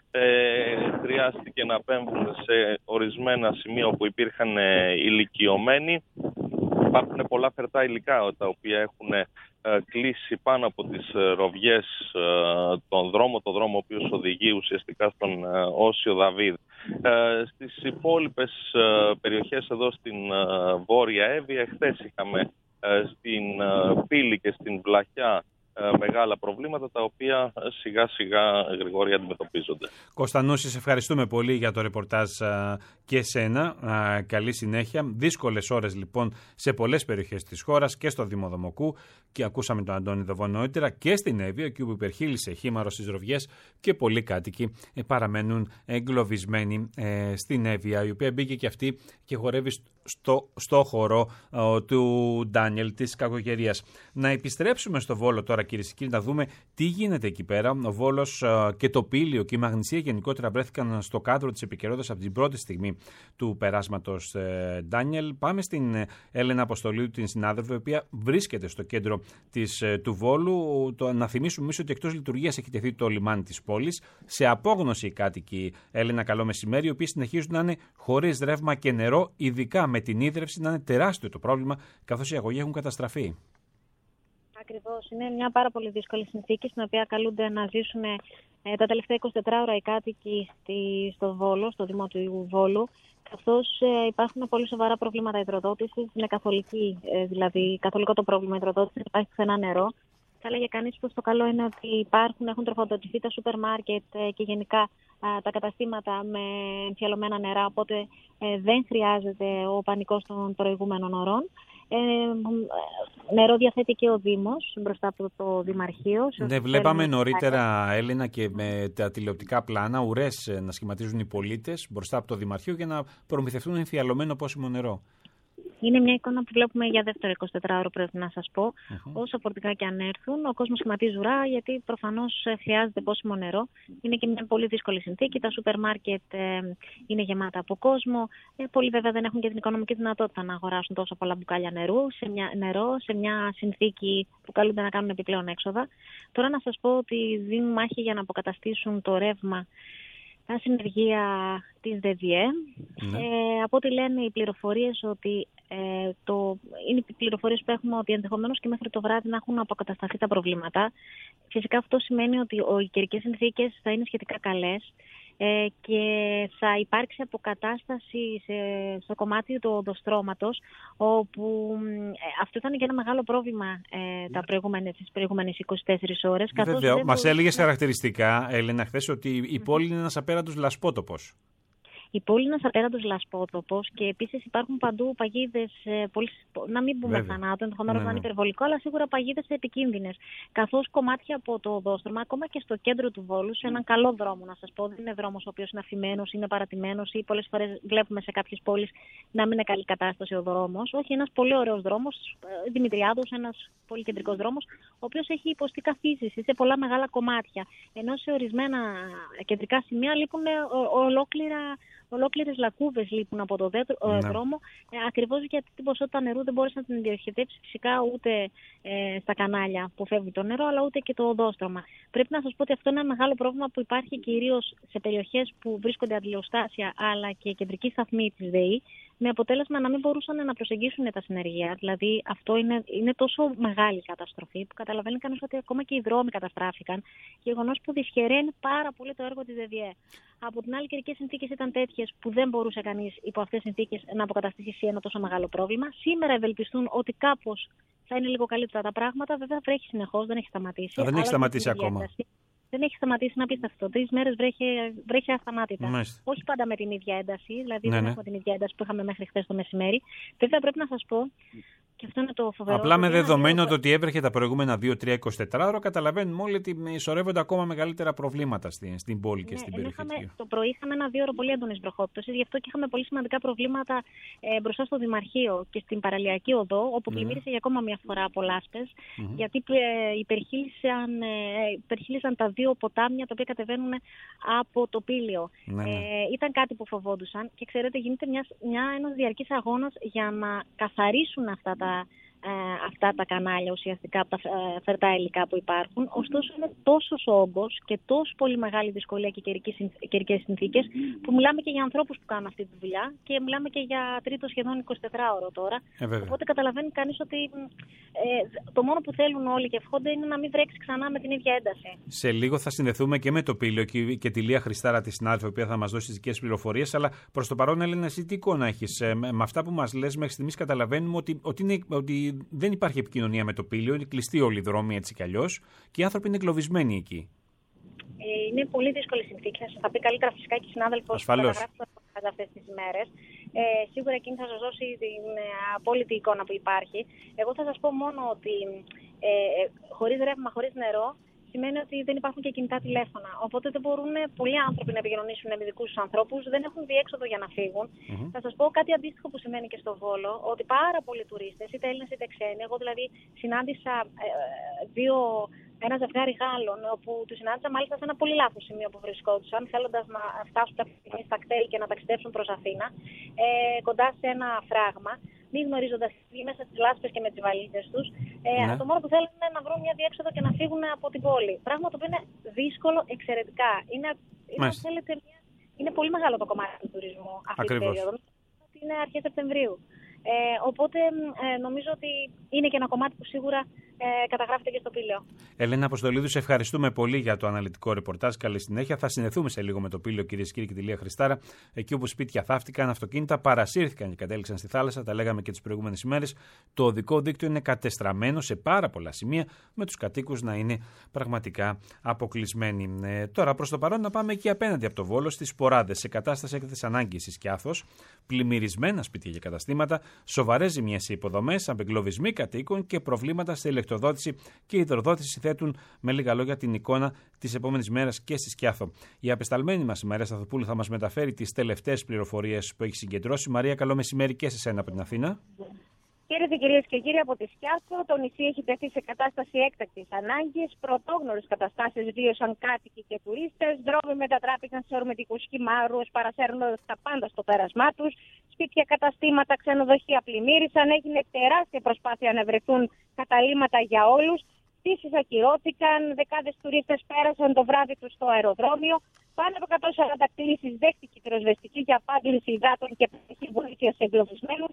Χρειάστηκε να απέμβουν σε ορισμένα σημεία όπου υπήρχαν ηλικιωμένοι. Υπάρχουν πολλά φερτά υλικά τα οποία έχουν κλείσει πάνω από τις Ροβιές τον δρόμο, το δρόμο ο οποίος οδηγεί ουσιαστικά στον Όσιο Δαβίδ. Στις υπόλοιπες περιοχές εδώ στην Βόρεια Εύβοια, χθες είχαμε στην Πύλη και στην Βλαχιά μεγάλα προβλήματα, τα οποία σιγά σιγά, Γρηγόρη, αντιμετωπίζονται. Κώστα Νούση, σε ευχαριστούμε πολύ για το ρεπορτάζ και εσένα. Καλή συνέχεια. Δύσκολες ώρες λοιπόν σε πολλές περιοχές της χώρας και στο Δήμο Δομοκού, και ακούσαμε τον Αντώνη Δοβώνη νωρίτερα, και στην Εύβοια, εκεί που υπερχείλησε χήμαρο στις Ροβιές και πολλοί κάτοικοι παραμένουν εγκλωβισμένοι στην Εύβοια, η οποία μπήκε και αυτή και χορεύει στο χώρο του Ντάνιελ της κακοκαιρίας. Να επιστρέψουμε στο Βόλο τώρα, κυρίες και κύριοι, να δούμε τι γίνεται εκεί πέρα. Ο Βόλος και το Πήλιο και η Μαγνησία γενικότερα βρέθηκαν στο κάδρο της επικαιρότητας από την πρώτη στιγμή του περάσματος Ντάνιελ. Πάμε στην Έλενα Αποστολίου, την συνάδελφο, η οποία βρίσκεται στο κέντρο του Βόλου. Να θυμίσουμε εμείς ότι εκτός λειτουργίας έχει τεθεί το λιμάνι της πόλης. Σε απόγνωση οι κάτοικοι, Έλενα, καλό μεσημέρι, οι οποίοι συνεχίζουν να είναι χωρίς ρεύμα και νερό, ειδικά με την ίδρυυση να είναι τεράστιο το πρόβλημα, καθώς οι αγωγοί έχουν καταστραφεί. Ακριβώς. Είναι μια πάρα πολύ δύσκολη συνθήκη στην οποία καλούνται να ζήσουν τα τελευταία 24 ώρα οι κάτοικοι στο Βόλο, στο Δήμο του Βόλου, καθώς υπάρχουν πολύ σοβαρά προβλήματα υδροδότησης. Είναι καθολικό το πρόβλημα υδροδότησης, υπάρχει ξενά νερό. Θα έλεγε κανείς πως το καλό είναι ότι έχουν τροφοδοτηθεί τα σούπερ μάρκετ και γενικά τα καταστήματα με εμφιαλωμένα νερά, οπότε δεν χρειάζεται ο πανικός των προηγούμενων ωρών. Νερό διαθέτει και ο Δήμος μπροστά από το Δημαρχείο. Ναι, βλέπαμε νωρίτερα, Έλενα, και με τα τηλεοπτικά πλάνα ουρές να σχηματίζουν οι πολίτες μπροστά από το Δημαρχείο για να προμηθευτούν εμφιαλωμένο πόσιμο νερό. Είναι μια εικόνα που βλέπουμε για δεύτερο 24ωρο, πρέπει να σας πω. Όσο φορτικά και αν έρθουν, ο κόσμος σχηματίζει ουρά, γιατί προφανώς χρειάζεται πόσιμο νερό. Είναι και μια πολύ δύσκολη συνθήκη. Τα σούπερ μάρκετ είναι γεμάτα από κόσμο. Πολλοί βέβαια δεν έχουν και την οικονομική δυνατότητα να αγοράσουν τόσο πολλά μπουκάλια νερό σε μια συνθήκη που καλούνται να κάνουν επιπλέον έξοδα. Τώρα να σας πω ότι δίνουν μάχη για να αποκαταστήσουν το ρεύμα τα συνεργεία της ΔΔΕ. Από ό,τι λένε οι πληροφορίες, ότι είναι οι πληροφορίες που έχουμε, ότι ενδεχομένως και μέχρι το βράδυ να έχουν αποκατασταθεί τα προβλήματα. Φυσικά αυτό σημαίνει ότι οι καιρικές συνθήκες θα είναι σχετικά καλές και θα υπάρξει αποκατάσταση στο κομμάτι του οδοστρώματος, όπου αυτό ήταν και ένα μεγάλο πρόβλημα τις προηγούμενες 24 ώρες. Βέβαια, μας έλεγες χαρακτηριστικά, Έλενα, χθες, ότι η πόλη είναι ένας απέραντος λασπότοπος. Η πόλη είναι ένας απέραντος λασπότοπος και επίσης υπάρχουν παντού παγίδες, να μην πούμε θανάτου, ενδεχομένως να είναι υπερβολικό, αλλά σίγουρα παγίδες επικίνδυνες. Καθώς κομμάτια από το οδόστρωμα, ακόμα και στο κέντρο του Βόλου, σε έναν καλό δρόμο, να σας πω, δεν είναι δρόμος ο οποίος είναι αφημένος, είναι παρατημένος, ή πολλές φορές βλέπουμε σε κάποιες πόλεις να μην είναι καλή κατάσταση ο δρόμος. Όχι, ένας πολύ ωραίος δρόμος, Δημητριάδος, ένας πολύ κεντρικός δρόμος, ο οποίος έχει υποστεί καθίζηση σε πολλά μεγάλα κομμάτια. Ενώ σε ορισμένα κεντρικά σημεία λείπουν ολόκληρες λακκούβες λείπουν από το δρόμο, ακριβώς γιατί την ποσότητα νερού δεν μπόρεσε να την διοχετεύσει φυσικά ούτε στα κανάλια που φεύγει το νερό, αλλά ούτε και το οδόστρωμα. Πρέπει να σας πω ότι αυτό είναι ένα μεγάλο πρόβλημα που υπάρχει κυρίως σε περιοχές που βρίσκονται αντιλιοστάσια, αλλά και κεντρική σταθμή της ΔΕΗ, με αποτέλεσμα να μην μπορούσαν να προσεγγίσουν τα συνεργεία. Δηλαδή αυτό είναι τόσο μεγάλη καταστροφή που καταλαβαίνει κανείς ότι ακόμα και οι δρόμοι καταστράφηκαν, γεγονός που δυσχεραίνει πάρα πολύ το έργο της ΔΔΕ. Από την άλλη, οι καιρικές συνθήκες ήταν τέτοιες που δεν μπορούσε κανείς υπό αυτές τις συνθήκες να αποκαταστήσει ένα τόσο μεγάλο πρόβλημα. Σήμερα ευελπιστούν ότι κάπως θα είναι λίγο καλύτερα τα πράγματα. Βέβαια, βρέχει συνεχώς, δεν έχει σταματήσει. Δεν έχει σταματήσει ακόμα. Δεν έχει σταματήσει, να απίστευτο. 3 μέρες βρέχει ασταμάτητα. Όχι πάντα με την ίδια ένταση, δηλαδή δεν έχουμε την ίδια ένταση που είχαμε μέχρι χθες το μεσημέρι. Βέβαια, πρέπει να σας πω, και αυτό είναι το φοβερό. Απλά με δεδομένο το ότι έβρεχε τα προηγούμενα 2-3-24 ώρα, καταλαβαίνουμε όλοι ότι ισορρεύονται ακόμα μεγαλύτερα προβλήματα στην πόλη και στην περιοχή. Το πρωί είχαμε ένα 2ωρο πολύ έντονης βροχόπτωσης, γι' αυτό και είχαμε πολύ σημαντικά προβλήματα μπροστά στο Δημαρχείο και στην Παραλιακή Οδό, όπου πλημμύρισε για ακόμα μια φορά από λάσπες, γιατί υπερχείλησαν τα 2 ποτάμια τα οποία κατεβαίνουν από το Πήλιο. Ήταν κάτι που φοβόντουσαν και ξέρετε, γίνεται ένας διαρκής αγώνας για να καθαρίσουν αυτά τα κανάλια ουσιαστικά από τα φερτά υλικά που υπάρχουν. Ωστόσο είναι τόσος όγκος και τόσο πολύ μεγάλη δυσκολία και καιρικές συνθήκες, που μιλάμε και για ανθρώπους που κάνουν αυτή τη δουλειά και μιλάμε και για τρίτο σχεδόν 24ωρο τώρα. Οπότε καταλαβαίνει κανείς ότι το μόνο που θέλουν όλοι και ευχόνται είναι να μην βρέξει ξανά με την ίδια ένταση. Σε λίγο θα συνδεθούμε και με το Πήλιο και τη Λία Χριστάρα, τη συνάδελφη, η οποία θα μας δώσει τις δικές πληροφορίες. Αλλά προς το παρόν, Έλενα, εσύ τι εικόνα έχεις? Με αυτά που μας λες μέχρι στιγμής καταλαβαίνουμε ότι δεν υπάρχει επικοινωνία με το Πήλιο, είναι κλειστοί όλοι οι δρόμοι έτσι κι αλλιώς και οι άνθρωποι είναι εγκλωβισμένοι εκεί. Είναι πολύ δύσκολη συνθήκη. Θα σας τα πει καλύτερα φυσικά και η συνάδελφος που καταγράφει αυτές τις ημέρες. Σίγουρα εκείνη θα σας δώσει την απόλυτη εικόνα που υπάρχει. Εγώ θα σας πω μόνο ότι χωρίς ρεύμα, χωρίς νερό, σημαίνει ότι δεν υπάρχουν και κινητά τηλέφωνα. Οπότε δεν μπορούν πολλοί άνθρωποι να επικοινωνήσουν με δικούς τους ανθρώπους, δεν έχουν διέξοδο για να φύγουν. Θα σας πω κάτι αντίστοιχο που σημαίνει και στο Βόλο, ότι πάρα πολλοί τουρίστες, είτε Έλληνες είτε ξένοι, εγώ δηλαδή συνάντησα ένα ζευγάρι Γάλλων, όπου τους συνάντησα μάλιστα σε ένα πολύ λάθος σημείο που βρισκόντουσαν, θέλοντας να φτάσουν στα κτέλ και να ταξιδέψουν προς Αθήνα, κοντά σε ένα φράγμα, μη γνωρίζοντας μέσα στις λάσπες και με τις βαλίτσες τους. Το μόνο που θέλουν είναι να βρουν μια διέξοδο και να φύγουν από την πόλη. Πράγμα το οποίο είναι δύσκολο εξαιρετικά. Είναι πολύ μεγάλο το κομμάτι του τουρισμού αυτή την περίοδο. Είναι αρχές Σεπτεμβρίου. Οπότε νομίζω ότι είναι και ένα κομμάτι που σίγουρα καταγράφεται και στο Πήλιο. Ελένα Αποστολίδου, σε ευχαριστούμε πολύ για το αναλυτικό ρεπορτάζ. Καλή συνέχεια. Θα συνδεθούμε σε λίγο με το Πήλιο, κυρίες και κύριοι, και τη Λία Χριστάρα. Εκεί όπου σπίτια θαύτηκαν, αυτοκίνητα παρασύρθηκαν και κατέληξαν στη θάλασσα. Τα λέγαμε και τις προηγούμενες ημέρες. Το οδικό δίκτυο είναι κατεστραμμένο σε πάρα πολλά σημεία, με τους κατοίκους να είναι πραγματικά αποκλεισμένοι. Τώρα, προς το παρόν, να πάμε εκεί απέναντι από το Βόλο, στις Ποράδες, σε κατάσταση έκτακτης ανάγκης εις Κιάθος, πλημμυρισμένα σπίτια και καταστήματα, σοβαρές ζημιές σε υποδομές, απεγκλωβισμοί κατά κατοίκων και προβλήματα στη ηλεκτροδότηση και υδροδότηση θέτουν με λίγα λόγια την εικόνα της επόμενης μέρας και στη Σκιάθο. Η απεσταλμένη μας η Μαρία Σταθοπούλου θα μας μεταφέρει τις τελευταίες πληροφορίες που έχει συγκεντρώσει. Μαρία, καλό μεσημέρι και σε σένα από την Αθήνα. Κύριε και κυρίες και κύριοι, από τη Σκιάθο, το νησί έχει τεθεί σε κατάσταση έκτακτης ανάγκης. Πρωτόγνωρες καταστάσεις βίωσαν κάτοικοι και τουρίστες. Δρόμοι μετατράπηκαν σε ορμητικούς χυμάρους, παρασέρνοντας τα πάντα στο πέρασμά τους. Σπίτια, καταστήματα, ξενοδοχεία πλημμύρισαν. Έγινε τεράστια προσπάθεια να βρεθούν καταλύματα για όλους. Πτήσεις ακυρώθηκαν. Δεκάδες τουρίστες πέρασαν το βράδυ τους στο αεροδρόμιο. Πάνω από 140 κλήσεις δέχτηκε η πυροσβεστική για απάντηση υδάτων και παροχή βοήθεια σε εγκλωβισμένους.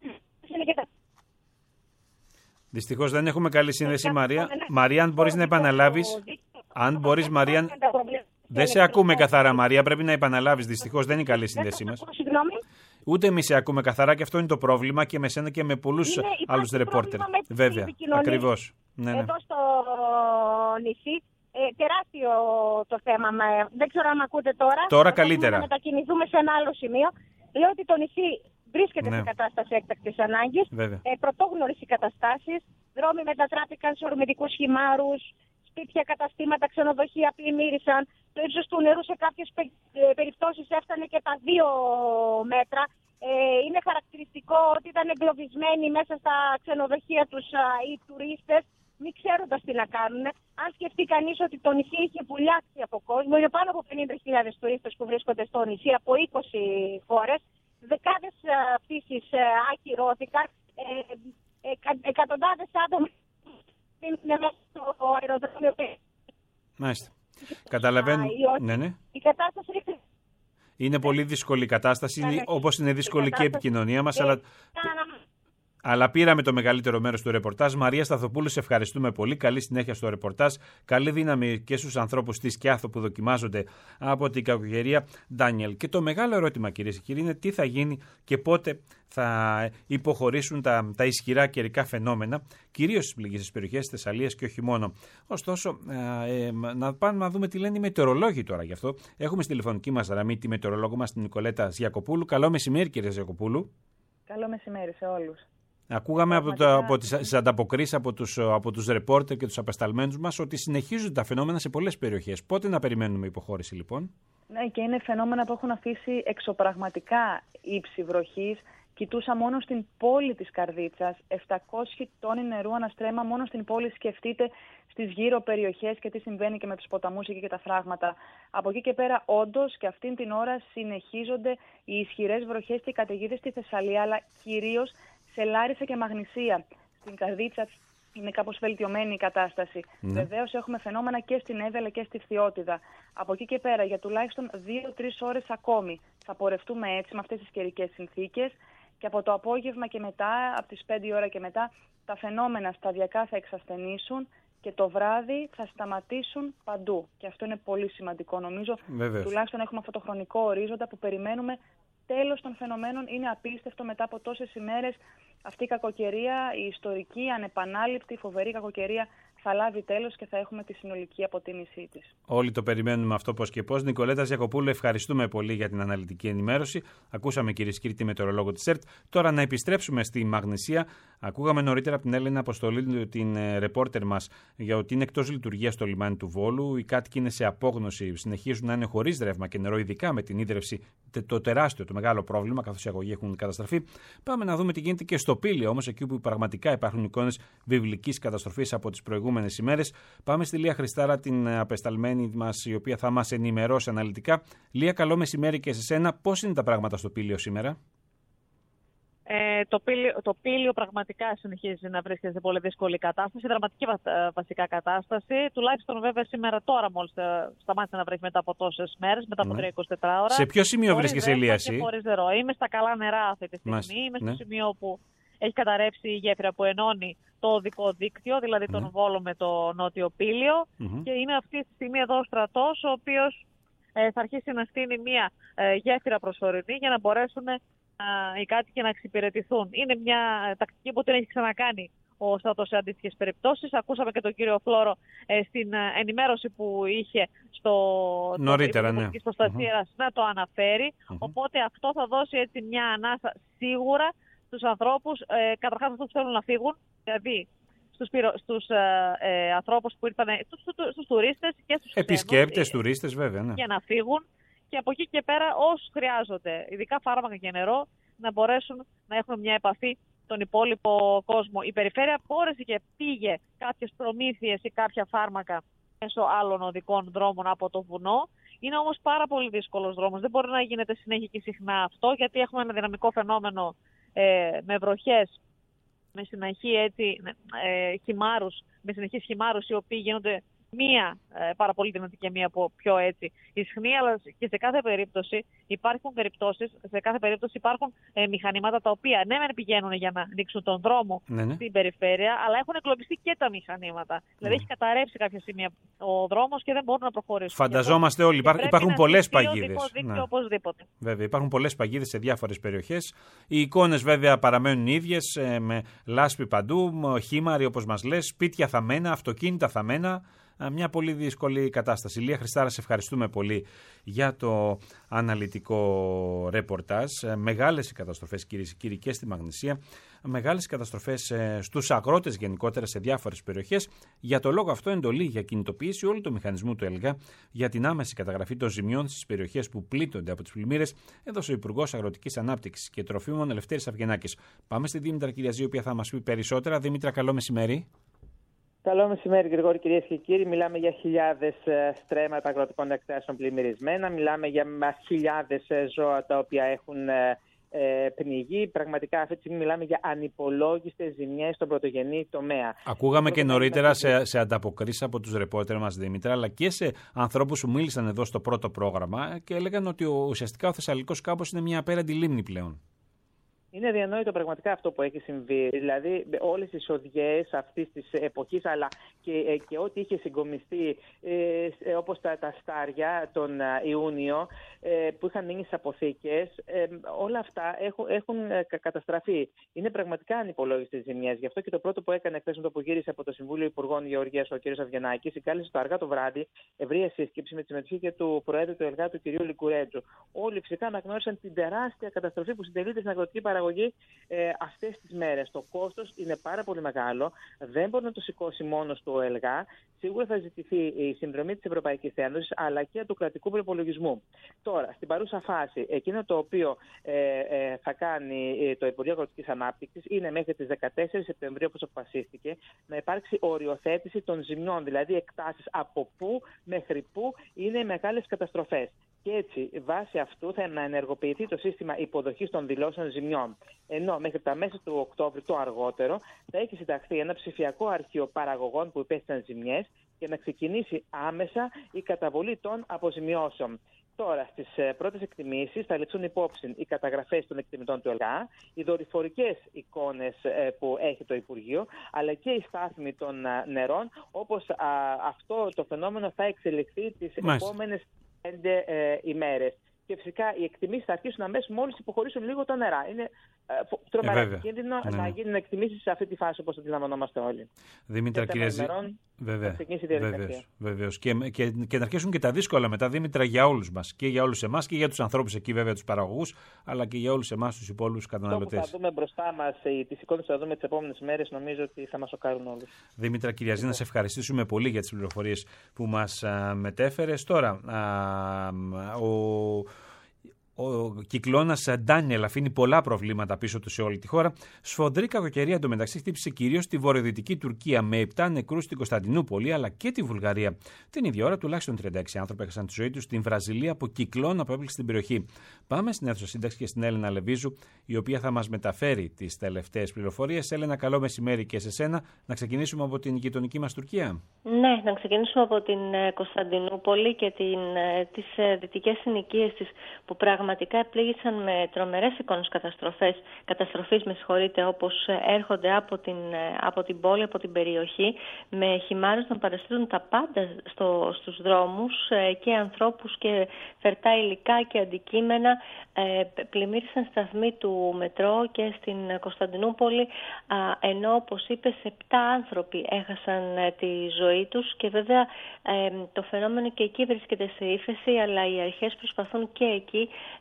Δυστυχώς δεν έχουμε καλή σύνδεση, Μαρία. Μαρία, αν μπορείς να επαναλάβεις. Αν μπορείς, Μαρία. Δεν σε ακούμε καθαρά, Μαρία. Πρέπει να επαναλάβεις. Δυστυχώς δεν είναι καλή σύνδεσή μας. Ούτε εμείς σε ακούμε καθαρά και αυτό είναι το πρόβλημα και με σένα και με πολλούς άλλους ρεπόρτερ. Βέβαια, ακριβώς. Ναι. Εδώ στο νησί. Τεράστιο το θέμα. Δεν ξέρω αν ακούτε τώρα. Τώρα καλύτερα. Να μετακινηθούμε σε ένα άλλο σημείο. Λέω ότι το νησί βρίσκεται σε κατάσταση έκτακτης ανάγκης. Πρωτόγνωρες οι καταστάσεις. Δρόμοι μετατράπηκαν σε ορμητικούς χυμάρους. Σπίτια, καταστήματα, ξενοδοχεία πλημμύρισαν. Το ύψος του νερού σε κάποιες περιπτώσεις έφτανε και τα 2 μέτρα. Είναι χαρακτηριστικό ότι ήταν εγκλωβισμένοι μέσα στα ξενοδοχεία τους οι τουρίστες, μην ξέροντας τι να κάνουν. Αν σκεφτεί κανείς ότι το νησί είχε πουλιάξει από κόσμο, είναι πάνω από 50.000 τουρίστες που βρίσκονται στο νησί από 20 χώρες. Δεκάδες πτήσεις ακυρώθηκαν. Εκατοντάδες άτομα είναι μέσα στο αεροδρόμιο. Μάλιστα. Καταλαβαίνω. Ναι. Η κατάσταση είναι πολύ δύσκολη η κατάσταση, όπως είναι δύσκολη και η επικοινωνία μας, αλλά πήραμε το μεγαλύτερο μέρος του ρεπορτάζ. Μαρία Σταθοπούλου, σε ευχαριστούμε πολύ. Καλή συνέχεια στο ρεπορτάζ. Καλή δύναμη και στους ανθρώπους της Σκιάθο που δοκιμάζονται από την κακοκαιρία. Ντάνιελ. Και το μεγάλο ερώτημα, κυρίες και κύριοι, είναι τι θα γίνει και πότε θα υποχωρήσουν τα ισχυρά καιρικά φαινόμενα, κυρίως στις πληγήσεις περιοχές της Θεσσαλίας και όχι μόνο. Ωστόσο, να πάμε να δούμε τι λένε οι μετεωρολόγοι τώρα γι' αυτό. Έχουμε στη τηλεφωνική μας γραμμή τη μετεωρολόγο μας, την Νικολέτα Ζιακοπούλου. Καλό μεσημέρι, κυρία Ζιακοπούλου. Καλό μεσημέρι σε όλους. Ακούγαμε από τις ανταποκρίσεις από τους ρεπόρτερ και τους απεσταλμένους μας ότι συνεχίζονται τα φαινόμενα σε πολλές περιοχές. Πότε να περιμένουμε υποχώρηση λοιπόν? Ναι, και είναι φαινόμενα που έχουν αφήσει εξωπραγματικά ύψη βροχής. Κοιτούσα μόνο στην πόλη της Καρδίτσας 700 τόνοι νερού αναστρέμα μόνο στην πόλη. Σκεφτείτε στις γύρω περιοχές και τι συμβαίνει και με τους ποταμούς εκεί και τα φράγματα. Από εκεί και πέρα όντως και αυτήν την ώρα συνεχίζονται οι ισχυρές βροχές και οι καταιγίδες στη Θεσσαλία, αλλά κυρίως σε Λάρισα και Μαγνησία. Στην Καρδίτσα είναι κάπως βελτιωμένη η κατάσταση. Βεβαίως έχουμε φαινόμενα και στην Εύβοια και στη Φθιώτιδα. Από εκεί και πέρα για τουλάχιστον 2-3 ώρες ακόμη θα πορευτούμε έτσι με αυτές τις καιρικές συνθήκες και από το απόγευμα και μετά, από τις 5 ώρα και μετά, τα φαινόμενα σταδιακά θα εξασθενήσουν και το βράδυ θα σταματήσουν παντού. Και αυτό είναι πολύ σημαντικό νομίζω. Βεβαίως. Τουλάχιστον έχουμε αυτό το χρονικό ορίζοντα που περιμένουμε. Τέλος των φαινομένων. Είναι απίστευτο μετά από τόσες ημέρες αυτή η κακοκαιρία, η ιστορική, ανεπανάληπτη, φοβερή κακοκαιρία θα λάβει τέλος και θα έχουμε τη συνολική αποτίμησή της. Όλοι το περιμένουμε αυτό πώς και πώς. Νικολέτα Ζιακοπούλου, ευχαριστούμε πολύ για την αναλυτική ενημέρωση. Ακούσαμε, κυρίες και κύριοι, τη μετεωρολόγο της ΕΡΤ. Τώρα να επιστρέψουμε στη Μαγνησία. Ακούγαμε νωρίτερα από την Έλληνα Αποστολή, την ρεπόρτερ μας, για ότι είναι εκτός λειτουργίας το λιμάνι του Βόλου. Οι κάτοικοι είναι σε απόγνωση, συνεχίζουν να είναι χωρίς ρεύμα και νερό, ειδικά με την ίδρυυση, το τεράστιο, το μεγάλο πρόβλημα, καθώς οι αγωγοί έχουν καταστραφεί. Πάμε να δούμε τι γίνεται και στο Πήλιο, όμως, εκεί που πραγματικά υπάρχουν εικόνες βιβλικής καταστροφής από τις προηγούμενες ημέρες. Πάμε στη Λία Χριστάρα, την απεσταλμένη μας, η οποία θα μας ενημερώσει αναλυτικά. Λία, καλό μεσημέρι και σε σένα. Πώς είναι τα πράγματα στο Πήλιο σήμερα? Το Πήλιο πραγματικά συνεχίζει να βρίσκεται σε πολύ δύσκολη κατάσταση, δραματική βασικά κατάσταση. Τουλάχιστον βέβαια σήμερα τώρα μόλις σταμάτησε να βρέχει μετά από τόσες μέρες, μετά από 3-24 ώρα. Σε ποιο σημείο βρίσκεσαι, Λία, εσύ? Χωρίς νερό. Είμαι στα καλά νερά αυτή τη στιγμή. Είμαι στο σημείο που έχει καταρρεύσει η γέφυρα που ενώνει το οδικό δίκτυο, δηλαδή τον Βόλο με το Νότιο Πήλιο. Και είναι αυτή τη στιγμή εδώ ο στρατός, ο οποίος θα αρχίσει να στείνει μια γέφυρα προσωρινή για να μπορέσουν οι κάτοικοι να εξυπηρετηθούν. Είναι μια τακτική που την έχει ξανακάνει ο στρατός σε αντίστοιχες περιπτώσεις. Ακούσαμε και τον κύριο Φλόρο στην ενημέρωση που είχε στο νωρίτερα, προστασίας να το αναφέρει. Οπότε αυτό θα δώσει έτσι μια ανάσα σίγουρα στους ανθρώπους, καταρχάς αυτούς που θέλουν να φύγουν, δηλαδή στους ανθρώπους που ήρθαν, στους τουρίστες και στους επισκέπτες, τουρίστες βέβαια, ναι. Για να φύγουν και από εκεί και πέρα όσους χρειάζονται, ειδικά φάρμακα και νερό, να μπορέσουν να έχουν μια επαφή τον υπόλοιπο κόσμο. Η περιφέρεια μπόρεσε και πήγε κάποιες προμήθειες ή κάποια φάρμακα μέσω άλλων οδικών δρόμων από το βουνό. Είναι όμως πάρα πολύ δύσκολος δρόμος. Δεν μπορεί να γίνεται συνέχεια και συχνά αυτό, γιατί έχουμε ένα δυναμικό φαινόμενο με βροχές, με συνεχείς χυμάρους οι οποίοι γίνονται μία πάρα πολύ δυνατή και μία πιο έτσι ισχνή, αλλά και σε κάθε περίπτωση υπάρχουν μηχανήματα τα οποία ναι μεν πηγαίνουν για να ανοίξουν τον δρόμο στην περιφέρεια, αλλά έχουν εγκλωβιστεί και τα μηχανήματα. Δηλαδή έχει καταρρεύσει κάποια σημεία ο δρόμος και δεν μπορούν να προχωρήσουν. Φανταζόμαστε όλοι, υπάρχουν πολλές παγίδες. Οπωσδήποτε. Βέβαια, υπάρχουν πολλές παγίδες σε διάφορες περιοχές. Οι εικόνες βέβαια παραμένουν ίδιες, με λάσπη παντού, χήμαροι όπως μας λες, σπίτια θαμμένα, αυτοκίνητα θαμμένα. Μια πολύ δύσκολη κατάσταση. Λία Χριστάρα, σε ευχαριστούμε πολύ για το αναλυτικό ρεπορτάζ. Μεγάλες οι καταστροφές, κυρίες και κύριοι, και στη Μαγνησία. Μεγάλες καταστροφές στους αγρότες γενικότερα σε διάφορες περιοχές. Για το λόγο αυτό, εντολή για κινητοποίηση όλου του μηχανισμού του ΕΛΓΑ για την άμεση καταγραφή των ζημιών στις περιοχές που πλήττονται από τις πλημμύρες, έδωσε ο Υπουργός Αγροτικής Ανάπτυξης και Τροφίμων Ελευθέρης Αυγενάκης. Πάμε στη Δήμητρα Κυριαζή, η οποία θα μας πει περισσότερα. Δήμητρα, καλό μεσημέρι. Καλό μεσημέρι, Γρηγόρη, κυρίες και κύριοι. Μιλάμε για χιλιάδες στρέμματα αγροτικών εκτάσεων πλημμυρισμένα. Μιλάμε για χιλιάδες ζώα τα οποία έχουν πνιγεί. Πραγματικά αυτή τη στιγμή μιλάμε για ανυπολόγιστες ζημιές στον πρωτογενή τομέα. Ακούγαμε και νωρίτερα σε ανταποκρίσεις από τους ρεπόρτερ μας, Δήμητρα, αλλά και σε ανθρώπους που μίλησαν εδώ στο πρώτο πρόγραμμα και έλεγαν ότι ουσιαστικά ο Θεσσαλικός κάμπος είναι μια απέραντη λίμνη πλέον. Είναι αδιανόητο πραγματικά αυτό που έχει συμβεί. Δηλαδή, όλες τις οδιές αυτής της εποχής, αλλά και ό,τι είχε συγκομιστεί, όπως τα στάρια τον Ιούνιο, που είχαν μείνει στις αποθήκες, όλα αυτά έχουν καταστραφεί. Είναι πραγματικά ανυπολόγιστες ζημιές. Γι' αυτό και το πρώτο που έκανε χθες με το που γύρισε από το Συμβούλιο Υπουργών Γεωργίας ο κ. Αυγενάκης, συγκάλεσε το αργά το βράδυ ευρεία σύσκεψη με τη συμμετοχή και του Προέδρου του ΕΛΓΑ, του κ. Λικουρέτζου. Όλοι φυσικά αναγνώρισαν την τεράστια καταστροφή που συντελείται στην αγροτική παραγωγή αυτές τις μέρες. Το κόστος είναι πάρα πολύ μεγάλο. Δεν μπορεί να το σηκώσει μόνος του ο ΕΛΓΑ. Σίγουρα θα ζητηθεί η συνδρομή της Ευρωπαϊκής Ένωσης αλλά και του κρατικού προϋπολογισμού. Τώρα, στην παρούσα φάση, εκείνο το οποίο θα κάνει το Υπουργείο Αγροτικής Ανάπτυξης είναι μέχρι τις 14 Σεπτεμβρίου, όπως αποφασίστηκε, να υπάρξει οριοθέτηση των ζημιών, δηλαδή εκτάσεις από πού μέχρι πού είναι οι μεγάλες καταστροφές. Και έτσι, βάσει αυτού, θα ενεργοποιηθεί το σύστημα υποδοχής των δηλώσεων ζημιών. Ενώ μέχρι τα μέσα του Οκτώβρη, το αργότερο, θα έχει συνταχθεί ένα ψηφιακό αρχείο παραγωγών που υπέστησαν ζημιές και να ξεκινήσει άμεσα η καταβολή των αποζημιώσεων. Τώρα, στις πρώτες εκτιμήσεις θα ληφθούν υπόψη οι καταγραφές των εκτιμητών του ΕΛΓΑ, οι δορυφορικές εικόνες που έχει το Υπουργείο, αλλά και η στάθμη των νερών, όπως αυτό το φαινόμενο θα εξελιχθεί τις επόμενες 5 ημέρες. Και φυσικά οι εκτιμήσεις θα αρχίσουν αμέσως μόλις υποχωρήσουν λίγο τα νερά. Είναι τρομερά κίνδυνο να γίνουν εκτιμήσεις σε αυτή τη φάση, όπως αντιλαμβανόμαστε όλοι. Δήμητρα, Κυριαζή. Βεβαίως. Και να αρχίσουν και τα δύσκολα μετά, Δήμητρα, για όλους μας. Και για όλους εμάς και για τους ανθρώπους εκεί, βέβαια, τους παραγωγούς, αλλά και για όλους εμάς, τους υπόλοιπους καταναλωτές. Αυτό που θα δούμε μπροστά μας, τις εικόνες που θα δούμε τις επόμενες μέρες, νομίζω ότι θα μας σοκάρουν όλους. Δήμητρα Κυριαζή, να σε ευχαριστήσουμε πολύ για τις πληροφορίες που μας μετέφερες. Τώρα, ο κυκλώνας Ντάνιελ αφήνει πολλά προβλήματα πίσω του σε όλη τη χώρα. Σφοδρή κακοκαιρία εντωμεταξύ χτύπησε κυρίως στη βορειοδυτική Τουρκία, με 7 νεκρούς στην Κωνσταντινούπολη αλλά και τη Βουλγαρία. Την ίδια ώρα, τουλάχιστον 36 άνθρωποι έχασαν τη ζωή τους στην Βραζιλία από κυκλώνα που έπληξε την περιοχή. Πάμε στην αίθουσα σύνταξη και στην Έλενα Λεβίζου, η οποία θα μας μεταφέρει τις τελευταίες πληροφορίες. Έλενα, καλό μεσημέρι και σε σένα. Να ξεκινήσουμε από την γειτονική μας Τουρκία. Ναι, να ξεκινήσουμε από την Κωνσταντινούπολη και τις δυτικές συνοικίες της, που πραγματικά επλήγησαν με τρομερές εικόνες καταστροφής, όπως έρχονται από την πόλη, από την περιοχή, με χυμάρους να παρασύρουν τα πάντα στους δρόμους και ανθρώπους και φερτά υλικά και αντικείμενα. Πλημμύρισαν σταθμοί του μετρό και στην Κωνσταντινούπολη, ενώ, όπως είπες, 7 άνθρωποι έχασαν τη ζωή τους και βέβαια το φαινόμενο και εκεί βρίσκεται σε ύφεση, αλλά οι αρχές προσπαθούν και εκεί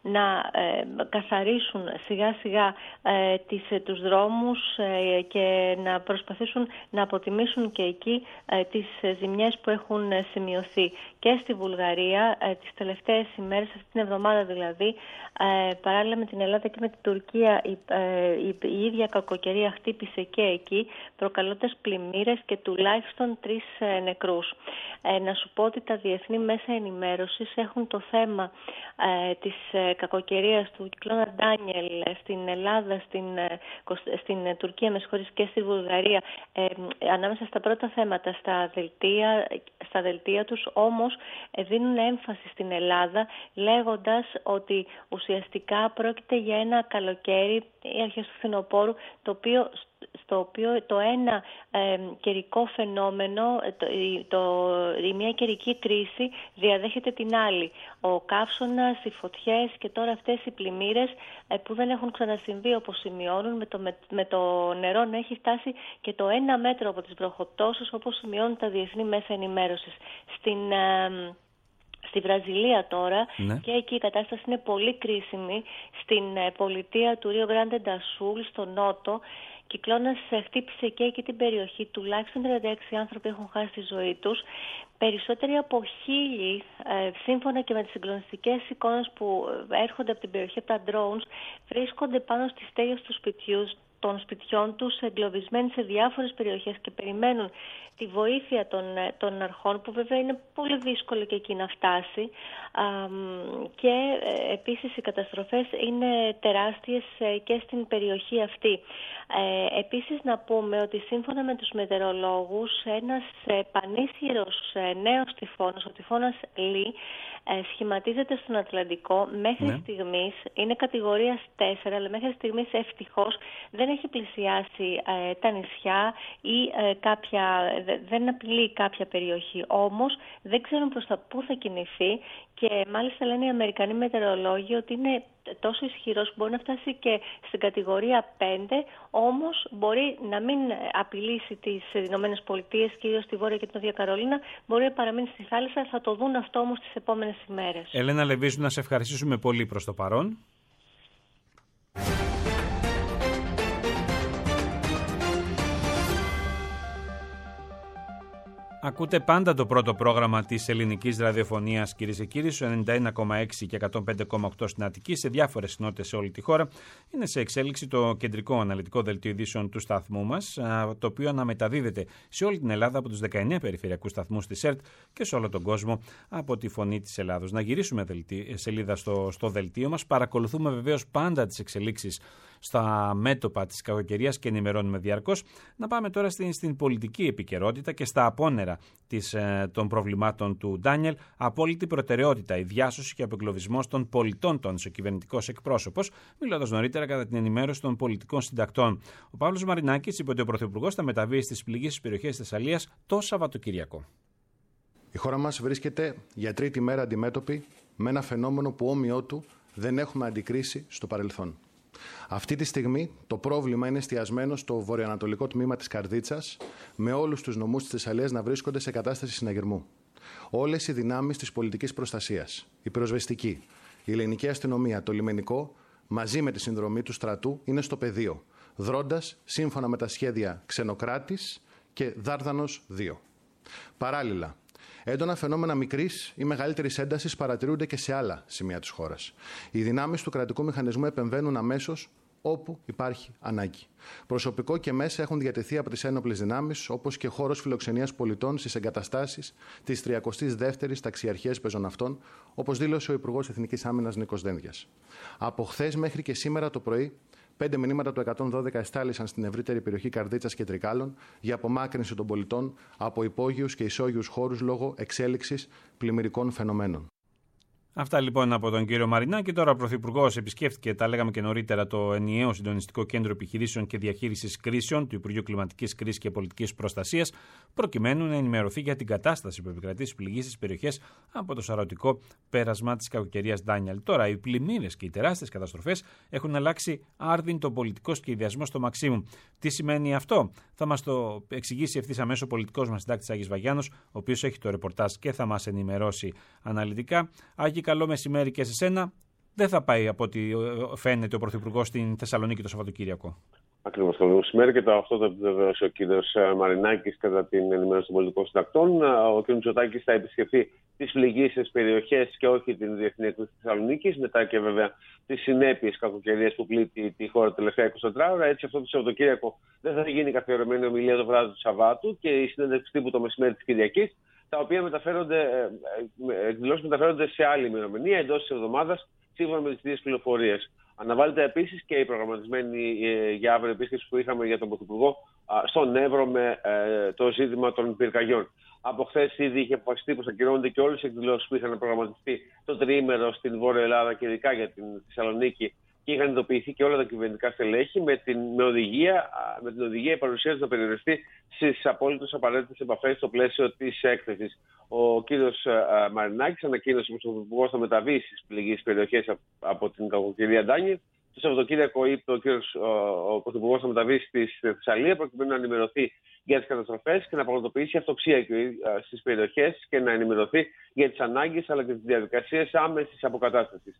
να καθαρίσουν σιγά σιγά τους δρόμους και να προσπαθήσουν να αποτιμήσουν και εκεί τις ζημιές που έχουν σημειωθεί και στη Βουλγαρία τις τελευταίες ημέρες, αυτή την εβδομάδα δηλαδή, παράλληλα με την Ελλάδα και με την Τουρκία, η ίδια κακοκαιρία χτύπησε και εκεί, προκαλώντας πλημμύρες και τουλάχιστον 3 νεκρούς. Να σου πω ότι τα διεθνή μέσα ενημέρωσης έχουν το θέμα της κακοκαιρίας του κυκλώνα Ντάνιελ στην Ελλάδα, στην Τουρκία και στη Βουλγαρία ανάμεσα στα πρώτα θέματα στα δελτία τους, όμως δίνουν έμφαση στην Ελλάδα λέγοντας ότι ουσιαστικά πρόκειται για ένα καλοκαίρι ή αρχές του φθινοπόρου στο οποίο το ένα καιρικό φαινόμενο, η μια καιρική κρίση διαδέχεται την άλλη. Ο καύσωνας, οι φωτιές και τώρα αυτές οι πλημμύρες που δεν έχουν ξανασυμβεί, όπως σημειώνουν, με το νερό να έχει φτάσει και το 1 μέτρο από τις βροχοπτώσεις, όπως σημειώνουν τα διεθνή μέσα ενημέρωσης. Στη Βραζιλία τώρα, και εκεί η κατάσταση είναι πολύ κρίσιμη, στην πολιτεία του Ρίο Γκράντε ντα Σουλ, στο νότο. Κυκλώνας χτύπησε και εκεί την περιοχή, τουλάχιστον 36 άνθρωποι έχουν χάσει τη ζωή τους. Περισσότεροι από 1.000, σύμφωνα και με τις συγκλονιστικές εικόνες που έρχονται από την περιοχή από τα drones, βρίσκονται πάνω στις στέγες των σπιτιών τους, εγκλωβισμένοι σε διάφορες περιοχές και περιμένουν τη βοήθεια των αρχών, που βέβαια είναι πολύ δύσκολο και εκεί να φτάσει. Και επίσης οι καταστροφές είναι τεράστιες και στην περιοχή αυτή. Επίσης να πούμε ότι σύμφωνα με τους μετεωρολόγους, ένας πανίσχυρος νέος τυφώνας, ο τυφώνας Λί, σχηματίζεται στον Ατλαντικό. Μέχρι στιγμής είναι κατηγορίας 4, αλλά μέχρι στιγμής ευτυχώς δεν έχει πλησιάσει τα νησιά ή δεν απειλεί κάποια περιοχή. Όμως δεν ξέρουν προς τα πού θα κινηθεί και μάλιστα λένε οι Αμερικανοί μετεωρολόγοι ότι είναι τόσο ισχυρός που μπορεί να φτάσει και στην κατηγορία 5, όμως μπορεί να μην απειλήσει τις Ηνωμένες Πολιτείες, κυρίως στη Βόρεια και την Νότια Καρολίνα, μπορεί να παραμείνει στη θάλασσα, θα το δουν αυτό όμως τις επόμενες ημέρες. Ελένα Λεβίζου, να σε ευχαριστήσουμε πολύ προς το παρόν. Ακούτε πάντα το πρώτο πρόγραμμα της ελληνικής ραδιοφωνίας, κυρίες και κύριοι, στο 91,6 και 105,8 στην Αττική, σε διάφορες συνότητες σε όλη τη χώρα. Είναι σε εξέλιξη το κεντρικό αναλυτικό δελτίο ειδήσεων του σταθμού μας, το οποίο αναμεταδίδεται σε όλη την Ελλάδα από τους 19 περιφερειακούς σταθμούς της ΕΡΤ και σε όλο τον κόσμο από τη Φωνή της Ελλάδος. Να γυρίσουμε σελίδα στο δελτίο μας. Παρακολουθούμε βεβαίως πάντα τις εξελίξεις στα μέτωπα της κακοκαιρίας και ενημερώνουμε διαρκώς. Να πάμε τώρα στην πολιτική επικαιρότητα και στα απόνερα των προβλημάτων του Ντάνιελ. Απόλυτη προτεραιότητα η διάσωση και ο απεγκλωβισμός των πολιτών, των κυβερνητικός εκπρόσωπος, μιλώντας νωρίτερα κατά την ενημέρωση των πολιτικών συντακτών. Ο Παύλος Μαρινάκης είπε ότι ο Πρωθυπουργός θα μεταβεί στις πληγείς περιοχές της Θεσσαλίας το Σαββατοκύριακο. Η χώρα μας βρίσκεται για τρίτη μέρα αντιμέτωπη με ένα φαινόμενο που όμοιό του δεν έχουμε αντικρίσει στο παρελθόν. Αυτή τη στιγμή το πρόβλημα είναι εστιασμένο στο βορειοανατολικό τμήμα της Καρδίτσας, με όλους τους νομούς της Θεσσαλίας να βρίσκονται σε κατάσταση συναγερμού. Όλες οι δυνάμεις της πολιτικής προστασίας, η πυροσβεστική, η ελληνική αστυνομία, το λιμενικό, μαζί με τη συνδρομή του στρατού, είναι στο πεδίο, δρώντας σύμφωνα με τα σχέδια Ξενοκράτης και Δάρδανος 2. Παράλληλα, έντονα φαινόμενα μικρής ή μεγαλύτερης έντασης παρατηρούνται και σε άλλα σημεία της χώρας. Οι δυνάμεις του κρατικού μηχανισμού επεμβαίνουν αμέσως όπου υπάρχει ανάγκη. Προσωπικό και μέσα έχουν διατεθεί από τις ένοπλες δυνάμεις, όπως και χώρος φιλοξενίας πολιτών στις εγκαταστάσεις της 32ης Ταξιαρχίας Πεζοναυτών, όπως δήλωσε ο Υπουργός Εθνικής Άμυνας Νίκος Δένδιας. Από χθες μέχρι και σήμερα το πρωί, 5 μηνύματα του 112 εστάλησαν στην ευρύτερη περιοχή Καρδίτσας και Τρικάλων για απομάκρυνση των πολιτών από υπόγειους και ισόγειους χώρους λόγω εξέλιξης πλημμυρικών φαινομένων. Αυτά λοιπόν από τον κύριο Μαρινάκη. Τώρα ο Πρωθυπουργός επισκέφθηκε, τα λέγαμε και νωρίτερα, το ενιαίο συντονιστικό κέντρο επιχειρήσεων και διαχείρισης κρίσεων του Υπουργείου Κλιματικής Κρίσης και Πολιτικής Προστασίας, προκειμένου να ενημερωθεί για την κατάσταση που επικρατεί στις πληγείς περιοχές από το σαρωτικό πέρασμα της κακοκαιρίας Ντάνιελ. Τώρα, οι πλημμύρες και οι τεράστιες καταστροφές έχουν αλλάξει άρδιν τον πολιτικό σχεδιασμό στο μαξίμουμ. Τι σημαίνει αυτό? Θα μας το εξηγήσει ευθύς αμέσως ο πολιτικός μας συντάκτης Άγης Βαγιάννος, ο οποίος έχει το ρεπορτάζ και θα μας ενημερώσει αναλυτικά. Άγη, καλό μεσημέρι και σε σένα. δεν θα πάει από ό,τι φαίνεται ο Πρωθυπουργός στην Θεσσαλονίκη το Σαββατοκύριακο. Ακριβώς. Το μεσημέρι και αυτό το επιβεβαίωσε ο κύριος Μαρινάκης κατά την ενημέρωση των πολιτικών συντακτών. Ο κ. Μητσοτάκης θα επισκεφθεί τις πληγείσες περιοχές και όχι την διεθνή έκδοση της Θεσσαλονίκης, μετά και βέβαια τις συνέπειες κακοκαιρίας που πλήττει τη χώρα τελευταία 24 ώρα. Έτσι, αυτό το Σαββατοκύριακο δεν θα γίνει καθιερωμένη ομιλία το βράδυ του Σαββάτου και η συνέντευξη τύπου το μεσημέρι της Κυριακής, τα οποία εκδηλώσεις μεταφέρονται σε άλλη ημερομηνία εντός της εβδομάδας, σύμφωνα με τις ίδιες πληροφορίες. Αναβάλλεται επίσης και η προγραμματισμένη για αύριο επίσκεψη που είχαμε για τον Πρωθυπουργό στον Εύρο με το ζήτημα των πυρκαγιών. Από χθες ήδη είχε αποφασιστεί πως ακυρώνονται και όλες οι εκδηλώσεις που είχαν προγραμματιστεί το τριήμερο στην Βόρεια Ελλάδα και ειδικά για την Θεσσαλονίκη και είχαν ειδοποιηθεί και όλα τα κυβερνητικά στελέχη με την οδηγία η παρουσία τους να περιοριστεί στις απόλυτες απαραίτητες επαφές στο πλαίσιο της έκθεσης. Ο κύριος Μαρινάκης ανακοίνωσε πως ο Πρωθυπουργός θα μεταβεί στις πληγείς περιοχές από την κακοκαιρία Ντάνιελ. Το Σαββατοκύριακο είπε ο Πρωθυπουργός θα μεταβεί στη Θεσσαλία προκειμένου να ενημερωθεί για τις καταστροφές και να πραγματοποιήσει αυτοψία στις περιοχές και να ενημερωθεί για τις ανάγκες αλλά και τις διαδικασίες άμεσης αποκατάστασης.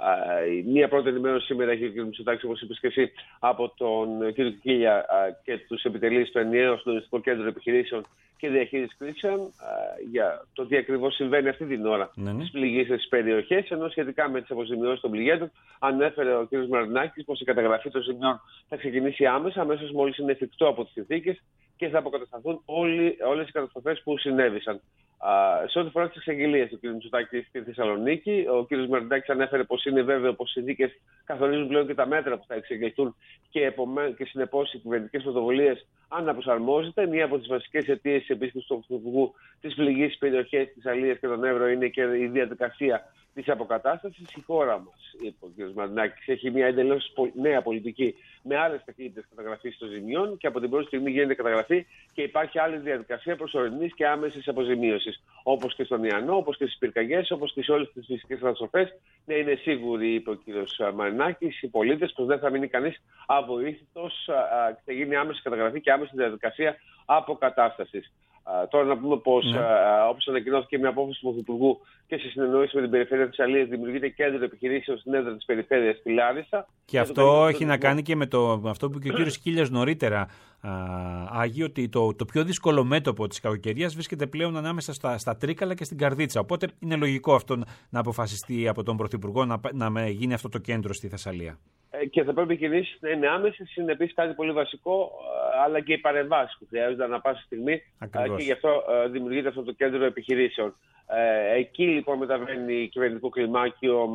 Μία πρώτη ενημέρωση σήμερα έχει ο κ. Μητσοτάκης, όπως είπες και εσύ, από τον κ. Κικίλια και τους επιτελείς στο ενιαίο συντονιστικό κέντρο επιχειρήσεων και διαχείρισης κρίσεων για το τι ακριβώς συμβαίνει αυτή την ώρα στις πληγείσες περιοχές, ενώ σχετικά με τις αποζημιώσεις των πληγέντων ανέφερε ο κ. Μαρινάκης πως η καταγραφή των ζημιών θα ξεκινήσει άμεσα, αμέσως μόλις είναι εφικτό από τις συνθήκες και θα αποκατασταθούν όλες οι καταστροφές που συνέβησαν. Σε ό,τι φορά τις εξαγγελίες του κ. Μητσοτάκη στη Θεσσαλονίκη, ο κ. Μαρινάκης ανέφερε πως είναι βέβαιο πως οι συνθήκες καθορίζουν πλέον και τα μέτρα που θα εξαγγελθούν και συνεπώς οι κυβερνητικές πρωτοβουλίες αναπροσαρμόζεται. Μία από τις βασικές αιτίες της επίσκεψης του Πρωθυπουργού στις πληγείς περιοχές της Αλίας και τον Εύρο είναι και η διαδικασία της αποκατάστασης. Η χώρα μας, είπε ο κ. Μαρινάκης, έχει μια εντελώς νέα πολιτική με άλλες ταχύτητες καταγραφής των ζημιών και από την πρώτη στιγμή γίνεται καταγραφή και υπάρχει άλλη διαδικασία προσωρινής και άμεσης αποζημίωσης. Όπως και στον Ιαννό, όπως και στις πυρκαγιές, όπως και σε όλες τις φυσικές καταστροφές. Ναι, είναι σίγουροι, είπε ο κ. Μαρινάκης, οι πολίτες, πως δεν θα μείνει κανείς αβοήθητος και θα γίνει άμεση καταγραφή και άμεση διαδικασία αποκατάστασης. Τώρα να πούμε πως, όπως ανακοινώθηκε μια απόφαση του Πρωθυπουργού και σε συνεννόηση με την Περιφέρεια της Αλίας, δημιουργείται κέντρο επιχειρήσεων στην έδρα της Περιφέρειας στη Λάρισα. Και αυτό έχει να κάνει και με αυτό που είπε και ο κ. Κίλιας νωρίτερα, Άγιο, ότι το πιο δύσκολο μέτωπο της κακοκαιρίας βρίσκεται πλέον ανάμεσα στα Τρίκαλα και στην Καρδίτσα. Οπότε είναι λογικό αυτό να αποφασιστεί από τον Πρωθυπουργό να γίνει αυτό το κέντρο στη Θεσσαλία. Και θα πρέπει οι κινήσεις να είναι άμεσες, είναι επίσης κάτι πολύ βασικό, αλλά και οι παρεμβάσεις που χρειάζονται ανά πάσα στιγμή. Και γι' αυτό δημιουργείται αυτό το κέντρο επιχειρήσεων. Εκεί λοιπόν μεταβαίνει κυβερνητικό κλιμάκιο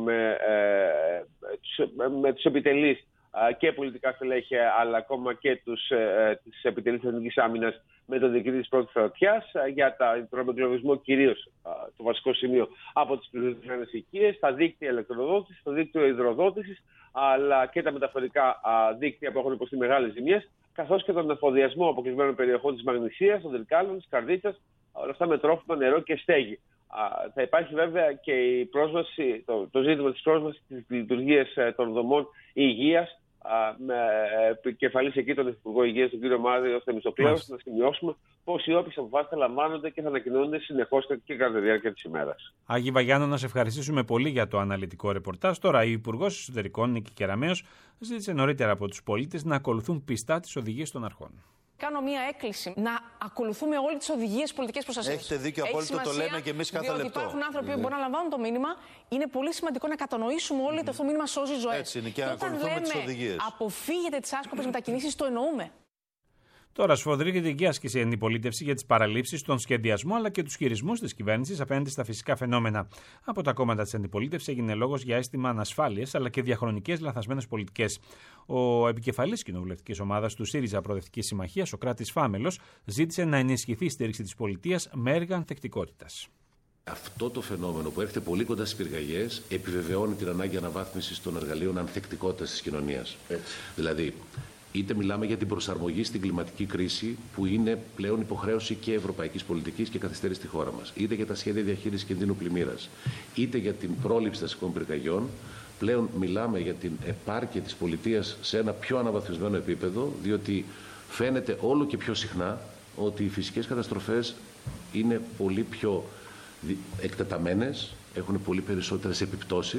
με τους επιτελείς και πολιτικά στελέχη, αλλά ακόμα και τις επιτελείς της Εθνικής Άμυνας με τον διοικητή της πρώτης στρατιάς για τον εγκλωβισμό κυρίως το βασικό σημείο από τις πληθυσμένες οικίες, τα δίκτυα ηλεκτροδότησης, το δίκτυο υδροδότησης, αλλά και τα μεταφορικά δίκτυα που έχουν υποστεί μεγάλες ζημιές, καθώς και τον εφοδιασμό αποκλεισμένων περιοχών της Μαγνησίας, των Τρικάλων, της Καρδίτσας, όλα αυτά με τρόφιμα, νερό και στέγη. Θα υπάρχει βέβαια και η πρόσβαση, το ζήτημα της πρόσβασης της λειτουργίας των δομών υγείας, με επικεφαλής εκεί τον Υπουργό Υγείας, τον κύριο Μάριο Θεμιστοκλέου, να σημειώσουμε πως οι όποιες αποφάσεις θα λαμβάνονται και θα ανακοινώνονται συνεχώς και κατά τη διάρκεια της ημέρας. Άγιε Βαγιάννο, να σε ευχαριστήσουμε πολύ για το αναλυτικό ρεπορτάζ. Τώρα, η Υπουργός Εσωτερικών, Νίκη Κεραμέως, ζήτησε νωρίτερα από τους πολίτες να ακολουθούν πιστά τις οδηγίες των αρχών. Κάνω μία έκκληση να ακολουθούμε όλες τις οδηγίες πολιτικής προστασίας. Έχετε δίκιο, απόλυτο, το λέμε και εμείς κάθε λεπτό. Υπάρχουν άνθρωποι που μπορούν να λαμβάνουν το μήνυμα. Είναι πολύ σημαντικό να κατανοήσουμε όλοι ότι αυτό το μήνυμα σώζει ζωές. Έτσι είναι, και να ακολουθούμε τις οδηγίες. Αποφύγετε τις άσκοπες μετακινήσεις, το εννοούμε. Τώρα, σφοδρή κριτική άσκησε η αντιπολίτευση για τις παραλήψεις, τον σχεδιασμό αλλά και τους χειρισμούς της κυβέρνησης απέναντι στα φυσικά φαινόμενα. Από τα κόμματα της αντιπολίτευσης έγινε λόγος για αίσθημα ανασφάλειας αλλά και διαχρονικές λανθασμένες πολιτικές. Ο επικεφαλής κοινοβουλευτικής ομάδας του ΣΥΡΙΖΑ Προοδευτική Συμμαχία, ο Κράτης Φάμελος, ζήτησε να ενισχυθεί η στήριξη της πολιτείας με έργα ανθεκτικότητας. Αυτό το φαινόμενο που έρχεται πολύ κοντά στις πυρκαγιές επιβεβαιώνει την ανάγκη αναβάθμισης των εργαλείων ανθεκτικότητας της κοινωνίας. Δηλαδή, είτε μιλάμε για την προσαρμογή στην κλιματική κρίση, που είναι πλέον υποχρέωση και ευρωπαϊκής πολιτικής και καθυστέρηση στη χώρα μας, είτε για τα σχέδια διαχείρισης κινδύνου πλημμύρας, είτε για την πρόληψη δασικών πυρκαγιών, πλέον μιλάμε για την επάρκεια της πολιτείας σε ένα πιο αναβαθμισμένο επίπεδο, διότι φαίνεται όλο και πιο συχνά ότι οι φυσικές καταστροφές είναι πολύ πιο εκτεταμένες, έχουν πολύ περισσότερες επιπτώσεις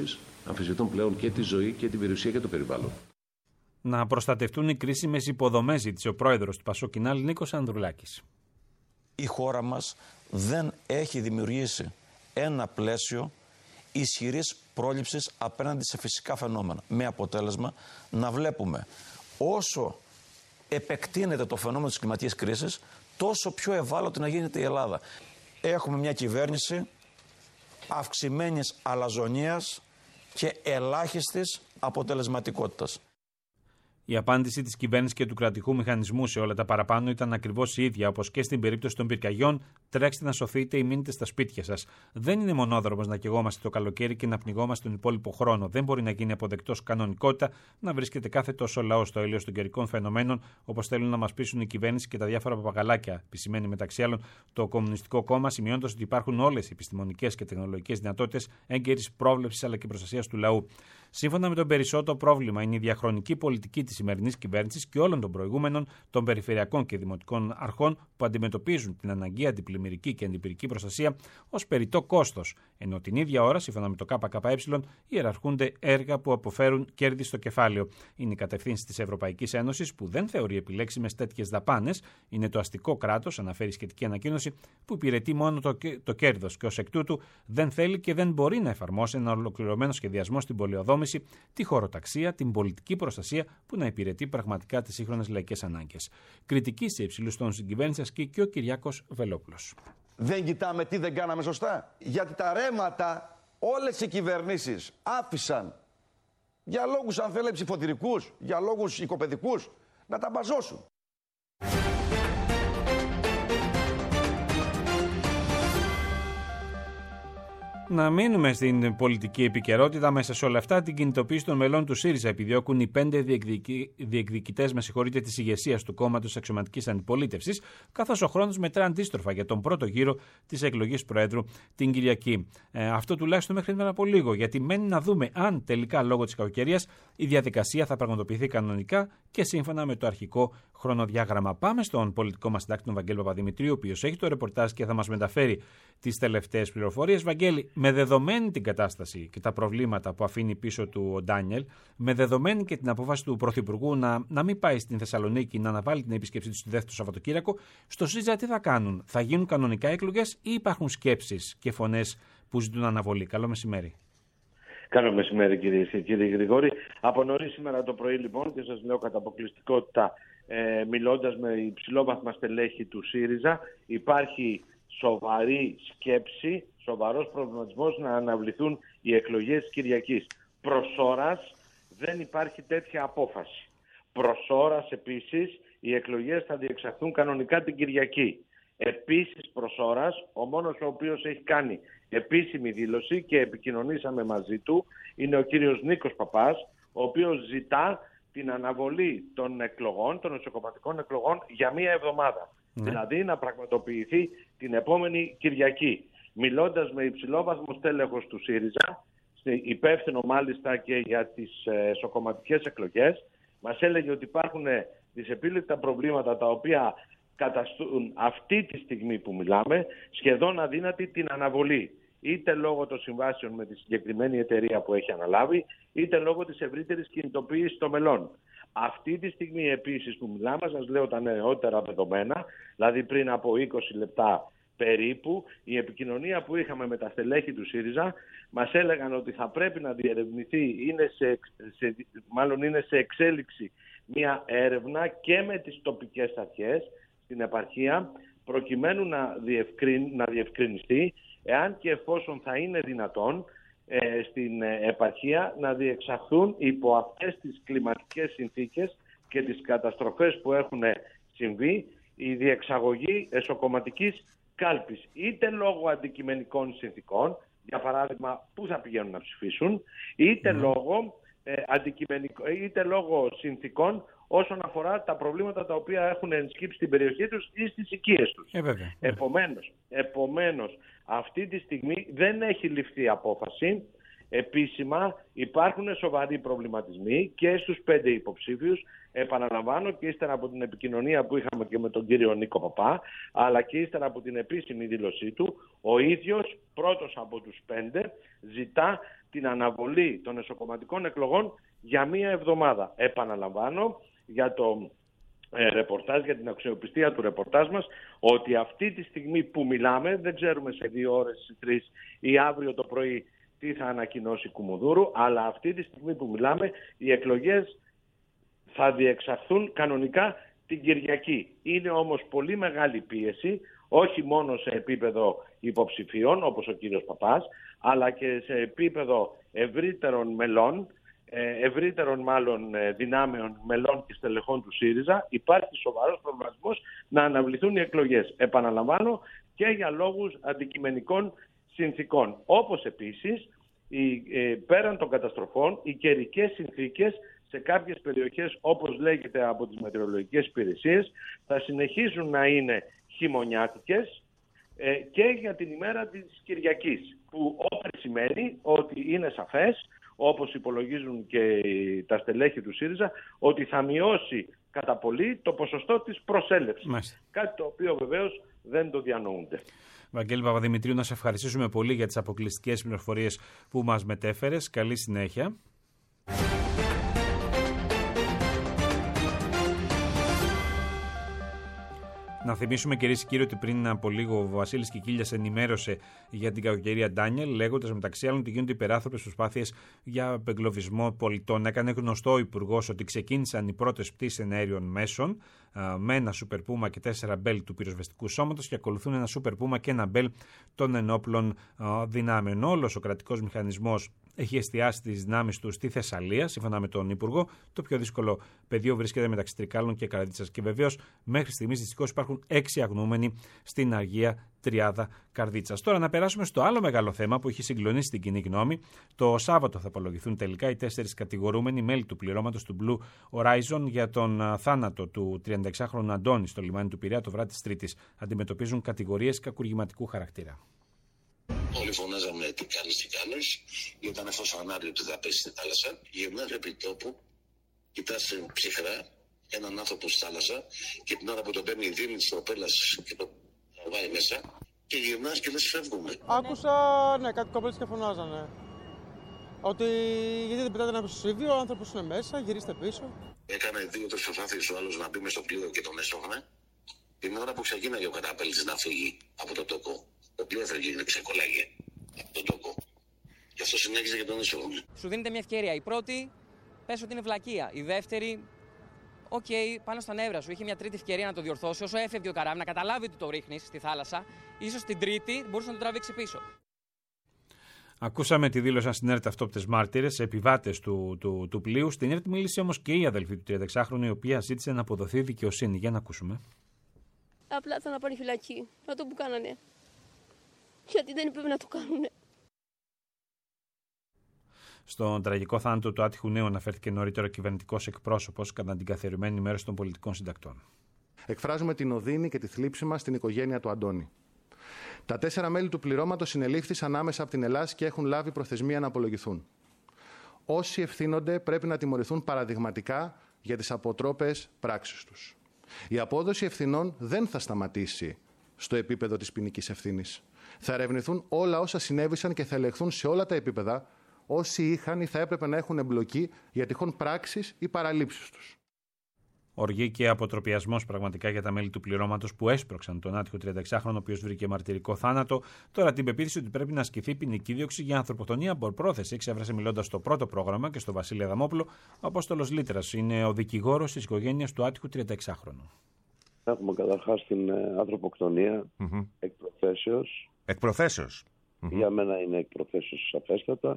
αμφισβητούν πλέον και τη ζωή και την περιουσία και το περιβάλλον. Να προστατευτούν οι κρίσιμες υποδομές, ζήτησε ο πρόεδρος του Πασόκ Κινάλ, Νίκος Ανδρουλάκης. Η χώρα μας δεν έχει δημιουργήσει ένα πλαίσιο ισχυρής πρόληψης απέναντι σε φυσικά φαινόμενα. Με αποτέλεσμα να βλέπουμε όσο επεκτείνεται το φαινόμενο της κλιματικής κρίσης, τόσο πιο ευάλωτη να γίνεται η Ελλάδα. Έχουμε μια κυβέρνηση αυξημένης αλαζονίας και ελάχιστης αποτελεσματικότητας. Η απάντηση της κυβέρνησης και του κρατικού μηχανισμού σε όλα τα παραπάνω ήταν ακριβώς η ίδια, όπως και στην περίπτωση των πυρκαγιών. Τρέξτε να σωθείτε ή μείνετε στα σπίτια σας. Δεν είναι μονόδρομος να καιγόμαστε το καλοκαίρι και να πνιγόμαστε τον υπόλοιπο χρόνο. Δεν μπορεί να γίνει αποδεκτός κανονικότητα να βρίσκεται κάθε τόσο λαό στο έλεος των καιρικών φαινομένων, όπως θέλουν να μας πείσουν η κυβέρνηση και τα διάφορα παπαγαλάκια. Επισημαίνει μεταξύ άλλων το Κομμουνιστικό Κόμμα, σημειώνοντας ότι υπάρχουν όλες οι επιστημονικές και τεχνολογικές δυνατότητες έγκαιρης πρόβλεψης αλλά και προστασίας του λαού. Σύμφωνα με τον Περισσό, το πρόβλημα είναι η διαχρονική πολιτική της σημερινής κυβέρνησης και όλων των προηγούμενων, των περιφερειακών και δημοτικών αρχών που αντιμετωπίζουν την αναγκαία αντιπλημμυρική και αντιπυρική προστασία ως περιττό κόστος, ενώ την ίδια ώρα, σύμφωνα με το ΚΚΕ, ιεραρχούνται έργα που αποφέρουν κέρδη στο κεφάλαιο. Είναι η κατευθύνση της Ευρωπαϊκής Ένωσης που δεν θεωρεί επιλέξιμες τέτοιες δαπάνες. Είναι το αστικό κράτος, αναφέρει σχετική ανακοίνωση, που υπηρετεί μόνο το κέρδος και ως εκ τούτου δεν θέλει και δεν μπορεί να εφαρμόσει ένα ολοκληρωμένο σχεδιασμό στην πολεοδόμηση, τη χωροταξία, την πολιτική προστασία που να υπηρετεί πραγματικά τις σύγχρονες λαϊκές ανάγκες. Κριτική σε υψηλούς τόνους στην κυβέρνηση ασκεί και ο Κυριάκος Βελόπουλος. Δεν κοιτάμε τι δεν κάναμε σωστά. Γιατί τα ρέματα όλες οι κυβερνήσεις άφησαν για λόγους, αν θέλετε, ψηφοδηρικούς, για λόγους οικοπαιδικούς, να τα μπαζώσουν. Να μείνουμε στην πολιτική επικαιρότητα. Μέσα σε όλα αυτά, την κινητοποίηση των μελών του ΣΥΡΙΖΑ επιδιώκουν οι 5 διεκδικητές της ηγεσίας του κόμματος αξιωματικής αντιπολίτευσης, καθώς ο χρόνος μετρά αντίστροφα για τον πρώτο γύρο της εκλογής Προέδρου την Κυριακή. Αυτό τουλάχιστον μέχρι σήμερα από λίγο, γιατί μένει να δούμε αν τελικά λόγω της κακοκαιρίας η διαδικασία θα πραγματοποιηθεί κανονικά και σύμφωνα με το αρχικό χρονοδιάγραμμα. Πάμε στον πολιτικό μας συντάκτη, τον Βαγγέλη Παπαδημητρίου, ο οποίος έχει το ρεπορτάζ και θα μας μεταφέρει τις τελευταίες πληροφορίες. Βαγγέλη, με δεδομένη την κατάσταση και τα προβλήματα που αφήνει πίσω του ο Ντάνιελ, με δεδομένη και την απόφαση του Πρωθυπουργού να μην πάει στην Θεσσαλονίκη, να αναβάλει την επίσκεψή του στη δεύτερο Σαββατοκύριακο, στο ΣΥΡΙΖΑ τι θα κάνουν? Θα γίνουν κανονικά εκλογές ή υπάρχουν σκέψεις και φωνές που ζητούν αναβολή? Καλό μεσημέρι. Καλό μεσημέρι, κυρίες και κύριοι Γρηγόρη. Από νωρίς σήμερα το πρωί, λοιπόν, και σας λέω κατά αποκλειστικότητα, μιλώντας με υψηλόβαθμα στελέχη του ΣΥΡΙΖΑ, υπάρχει σοβαρή σκέψη, σοβαρός προβληματισμός να αναβληθούν οι εκλογές της Κυριακής. Προς ώρας δεν υπάρχει τέτοια απόφαση. Προς ώρας επίσης οι εκλογές θα διεξαχθούν κανονικά την Κυριακή. Επίσης προς ώρας ο μόνος ο οποίος έχει κάνει επίσημη δήλωση και επικοινωνήσαμε μαζί του είναι ο κύριος Νίκος Παπάς, ο οποίος ζητά την αναβολή των εκλογών, των εσωκομματικών εκλογών για μία εβδομάδα. Ναι. Δηλαδή να πραγματοποιηθεί την επόμενη Κυριακή. Μιλώντας με υψηλόβαθμο στέλεχος του ΣΥΡΙΖΑ, υπεύθυνο μάλιστα και για τις εσωκομματικές εκλογές, μας έλεγε ότι υπάρχουν δυσεπίληπτα προβλήματα τα οποία καταστούν αυτή τη στιγμή που μιλάμε σχεδόν αδύνατη την αναβολή. Είτε λόγω των συμβάσεων με τη συγκεκριμένη εταιρεία που έχει αναλάβει, είτε λόγω της ευρύτερης κινητοποίησης των μελών. Αυτή τη στιγμή επίσης που μιλάμε, σας λέω τα νεότερα δεδομένα, δηλαδή πριν από 20 λεπτά περίπου, η επικοινωνία που είχαμε με τα στελέχη του ΣΥΡΙΖΑ μας έλεγαν ότι θα πρέπει να διερευνηθεί, είναι σε εξέλιξη μια έρευνα και με τις τοπικές αρχές στην επαρχία, προκειμένου να διευκρινιστεί εάν και εφόσον θα είναι δυνατόν στην επαρχία να διεξαχθούν υπό αυτές τις κλιματικές συνθήκες και τις καταστροφές που έχουν συμβεί η διεξαγωγή εσωκομματικής κάλπης, είτε λόγω αντικειμενικών συνθήκων, για παράδειγμα που θα πηγαίνουν να ψηφίσουν, είτε λόγω συνθήκων όσον αφορά τα προβλήματα τα οποία έχουν ενσκύψει στην περιοχή τους ή στις οικίες τους. Επομένως, αυτή τη στιγμή δεν έχει ληφθεί απόφαση. Επίσημα υπάρχουν σοβαροί προβληματισμοί και στους 5 υποψήφιους, επαναλαμβάνω, και ύστερα από την επικοινωνία που είχαμε και με τον κύριο Νίκο Παπά, αλλά και ύστερα από την επίσημη δήλωσή του, ο ίδιος πρώτος από τους 5 ζητά την αναβολή των εσωκομματικών εκλογών για 1 εβδομάδα. Επαναλαμβάνω για το ρεπορτάζ, για την αξιοπιστία του ρεπορτάζ μας, ότι αυτή τη στιγμή που μιλάμε, δεν ξέρουμε σε 2 ώρες ή 3 ή αύριο το πρωί τι θα ανακοινώσει Κουμουνδούρου, αλλά αυτή τη στιγμή που μιλάμε οι εκλογές θα διεξαχθούν κανονικά την Κυριακή. Είναι όμως πολύ μεγάλη πίεση, όχι μόνο σε επίπεδο υποψηφίων όπως ο κύριος Παπάς, αλλά και σε επίπεδο ευρύτερων μελών, δυνάμεων μελών και στελεχών του ΣΥΡΙΖΑ. Υπάρχει σοβαρός προβληματισμός να αναβληθούν οι εκλογές. Επαναλαμβάνω, και για λόγους αντικειμενικών συνθήκων. Όπως επίσης, πέραν των καταστροφών, οι καιρικές συνθήκες σε κάποιες περιοχές, όπως λέγεται από τις μετεωρολογικές υπηρεσίες, θα συνεχίζουν να είναι χειμωνιάτικες και για την ημέρα της Κυριακής, που όπερ σημαίνει ότι είναι σαφές, όπως υπολογίζουν και τα στελέχη του ΣΥΡΙΖΑ, ότι θα μειώσει κατά πολύ το ποσοστό της προσέλευσης. Μάλιστα. Κάτι το οποίο βεβαίως δεν το διανοούνται. Βαγγέλη Παπαδημητρίου, να σε ευχαριστήσουμε πολύ για τις αποκλειστικές πληροφορίες που μας μετέφερες. Καλή συνέχεια. Να θυμίσουμε, κυρίες και κύριοι, ότι πριν από λίγο ο Βασίλης Κικίλιας ενημέρωσε για την κακοκαιρία Ντάνιελ, λέγοντας μεταξύ άλλων ότι γίνονται υπεράνθρωπες προσπάθειες για απεγκλωβισμό πολιτών. Έκανε γνωστό ο Υπουργός ότι ξεκίνησαν οι πρώτες πτήσεις εναέριων μέσων με ένα Super Puma και 4 μπέλ του πυροσβεστικού σώματος και ακολουθούν ένα Super Puma και ένα μπέλ των ενόπλων δυνάμεων. Όλος ο κρατικός μηχανισμός έχει εστιάσει τις δυνάμεις του στη Θεσσαλία, σύμφωνα με τον Υπουργό. Το πιο δύσκολο πεδίο βρίσκεται μεταξύ Τρικάλων και Καρδίτσας. Και βεβαίως, μέχρι στιγμής δυστυχώς υπάρχουν 6 αγνοούμενοι στην Αργία Τριάδα Καρδίτσας. Τώρα να περάσουμε στο άλλο μεγάλο θέμα που έχει συγκλονίσει την κοινή γνώμη. Το Σάββατο θα απολογηθούν τελικά οι 4 κατηγορούμενοι μέλη του πληρώματος του Blue Horizon για τον θάνατο του 36χρονου Αντώνη στο λιμάνι του Πειραιά το βράδυ της Τρίτης. Αντιμετωπίζουν κατηγορίες κακουργηματικού χαρακτήρα. Όλοι φωνάζαμε τι κάνεις, ήταν αυτό ο ανάριο που θα πέσει στη θάλασσα. Γυρνάς επί τόπου, κοιτάς ψυχρά έναν άνθρωπο στη θάλασσα και την ώρα που τον παίρνει δίνει της τροπέλας και τον βάει μέσα και γυρνάς και λες φεύγουμε. Άκουσα, ναι, κάτι κομπλές και φωνάζανε. Ότι γιατί δεν πετάτε ένα πισωσίδιο, ο άνθρωπος είναι μέσα, γυρίστε πίσω. Έκανε 2-3 προσπάθειες ο άλλος να μπει μες στο πλοίο και τον έσωχνε. Την ώρα που ξεκίναγε ο καταπέλτης να φύγει από το τόκο. Το πλοίο θα γίνει, ξεκολλάγε από τον τόκο. Γι' αυτό συνέχιζε και τον έσωγνε. Σου δίνεται μια ευκαιρία. Η πρώτη, πες ότι είναι βλακεία. Η δεύτερη, πάνω στα νεύρα σου. Είχε μια τρίτη ευκαιρία να το διορθώσει. Όσο έφευγε ο καράβι, να καταλάβει ότι το ρίχνεις στη θάλασσα, ίσως την τρίτη μπορούσε να το τραβήξει πίσω. Ακούσαμε τη δήλωσαν στην ΕΡΤ αυτόπτες μάρτυρες, επιβάτες του πλοίου. Στην ΕΡΤ μίλησε όμως και η αδελφή του 36χρονου, η οποία ζήτησε να αποδοθεί δικαιοσύνη. Για να ακούσουμε. Απλά θα να πάνε φυλακή. Αυτό που κάνανε. Γιατί δεν έπρεπε να το κάνουνε. Στον τραγικό θάνατο του άτυχου νέου αναφέρθηκε νωρίτερα ο κυβερνητικός εκπρόσωπος κατά την καθιερωμένη ημέρα των πολιτικών συντακτών. Εκφράζουμε την οδύνη και τη θλίψη μας στην οικογένεια του Αντώνη. Τα 4 μέλη του πληρώματος συνελήφθησαν άμεσα από την Ελλάδα και έχουν λάβει προθεσμία να απολογηθούν. Όσοι ευθύνονται πρέπει να τιμωρηθούν παραδειγματικά για τις αποτρόπαιες πράξεις τους. Η απόδοση ευθυνών δεν θα σταματήσει στο επίπεδο της ποινικής ευθύνης. Θα ερευνηθούν όλα όσα συνέβησαν και θα ελεγχθούν σε όλα τα επίπεδα όσοι είχαν ή θα έπρεπε να έχουν εμπλοκή για τυχόν πράξεις ή παραλήψεις τους. Οργή και αποτροπιασμός πραγματικά για τα μέλη του πληρώματος που έσπρωξαν τον άτυχο 36χρονο, ο οποίος βρήκε μαρτυρικό θάνατο. Τώρα την πεποίθηση ότι πρέπει να ασκηθεί ποινική δίωξη για ανθρωποκτονία από πρόθεση εξέφρασε μιλώντας στο πρώτο πρόγραμμα και στο Βασίλη Αδαμόπουλο ο Απόστολος Λίτρας. Είναι ο δικηγόρος της οικογένειας του άτυχου 36χρονου. Έχουμε καταρχάς την ανθρωποκτονία εκ προθέσεως. Εκ προθέσεως. Για μένα είναι εκ προθέσεως σαφέστατα.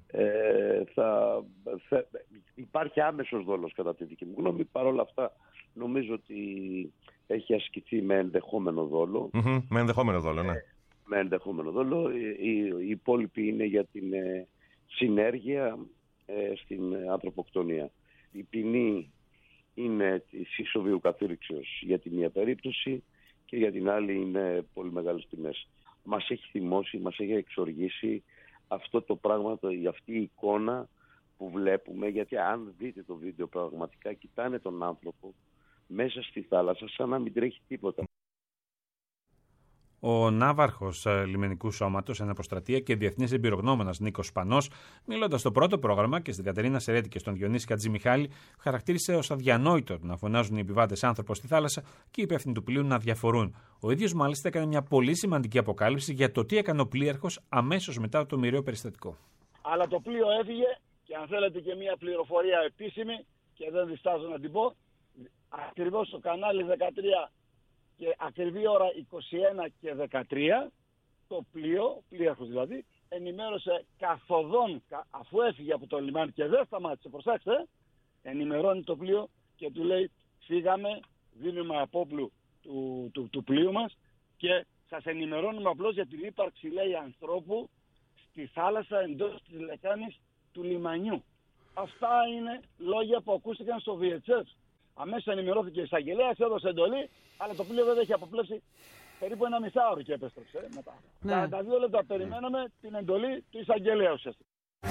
Υπάρχει άμεσος δόλος κατά τη δική μου γνώμη. Παρ' όλα αυτά νομίζω ότι έχει ασκηθεί με ενδεχόμενο δόλο. Με ενδεχόμενο δόλο, ναι. Με ενδεχόμενο δόλο. Οι υπόλοιποι είναι για την συνέργεια στην ανθρωποκτονία. Η ποινή είναι της ισοβίου καθήρηξεως για τη μία περίπτωση και για την άλλη είναι πολύ μεγάλες ποινές. Μας έχει θυμώσει, μας έχει εξοργήσει αυτό το πράγμα, αυτή η εικόνα που βλέπουμε, γιατί αν δείτε το βίντεο πραγματικά κοιτάνε τον άνθρωπο μέσα στη θάλασσα σαν να μην τρέχει τίποτα. Ο ναύαρχος λιμενικού σώματος, εναποστρατεία και διεθνής εμπειρογνώμονας Νίκος Σπανός, μιλώντας στο πρώτο πρόγραμμα και στην Κατερίνα Σερέτη και στον Διονύση Χατζημιχάλη, χαρακτήρισε ως αδιανόητο να φωνάζουν οι επιβάτες άνθρωπο στη θάλασσα και οι υπεύθυνοι του πλοίου να διαφορούν. Ο ίδιος μάλιστα έκανε μια πολύ σημαντική αποκάλυψη για το τι έκανε ο πλοίαρχος αμέσως μετά το μοιραίο περιστατικό. Αλλά το πλοίο έφυγε και αν θέλετε και μια πληροφορία επίσημη, και δεν διστάζω να την πω, ακριβώς στο κανάλι 13. Και ακριβή ώρα 21 και 13 το πλοίαρχος δηλαδή, ενημέρωσε καθοδόν, αφού έφυγε από το λιμάνι και δεν σταμάτησε, προσέξτε, ενημερώνει το πλοίο και του λέει φύγαμε, δίνουμε απόπλου του πλοίου μας και σας ενημερώνουμε απλώς για την ύπαρξη, λέει, ανθρώπου στη θάλασσα εντός της λεκάνης του λιμανιού. Αυτά είναι λόγια που ακούστηκαν στο VHS. Αμέσως ενημερώθηκε η εισαγγελέας, έδωσε εντολή, αλλά το πλοίο δεν έχει αποπλέψει περίπου 1 μισάωρο και επέστρεψε μετά. 42 λεπτά περιμέναμε την εντολή του εισαγγελέα ουσιαστικά.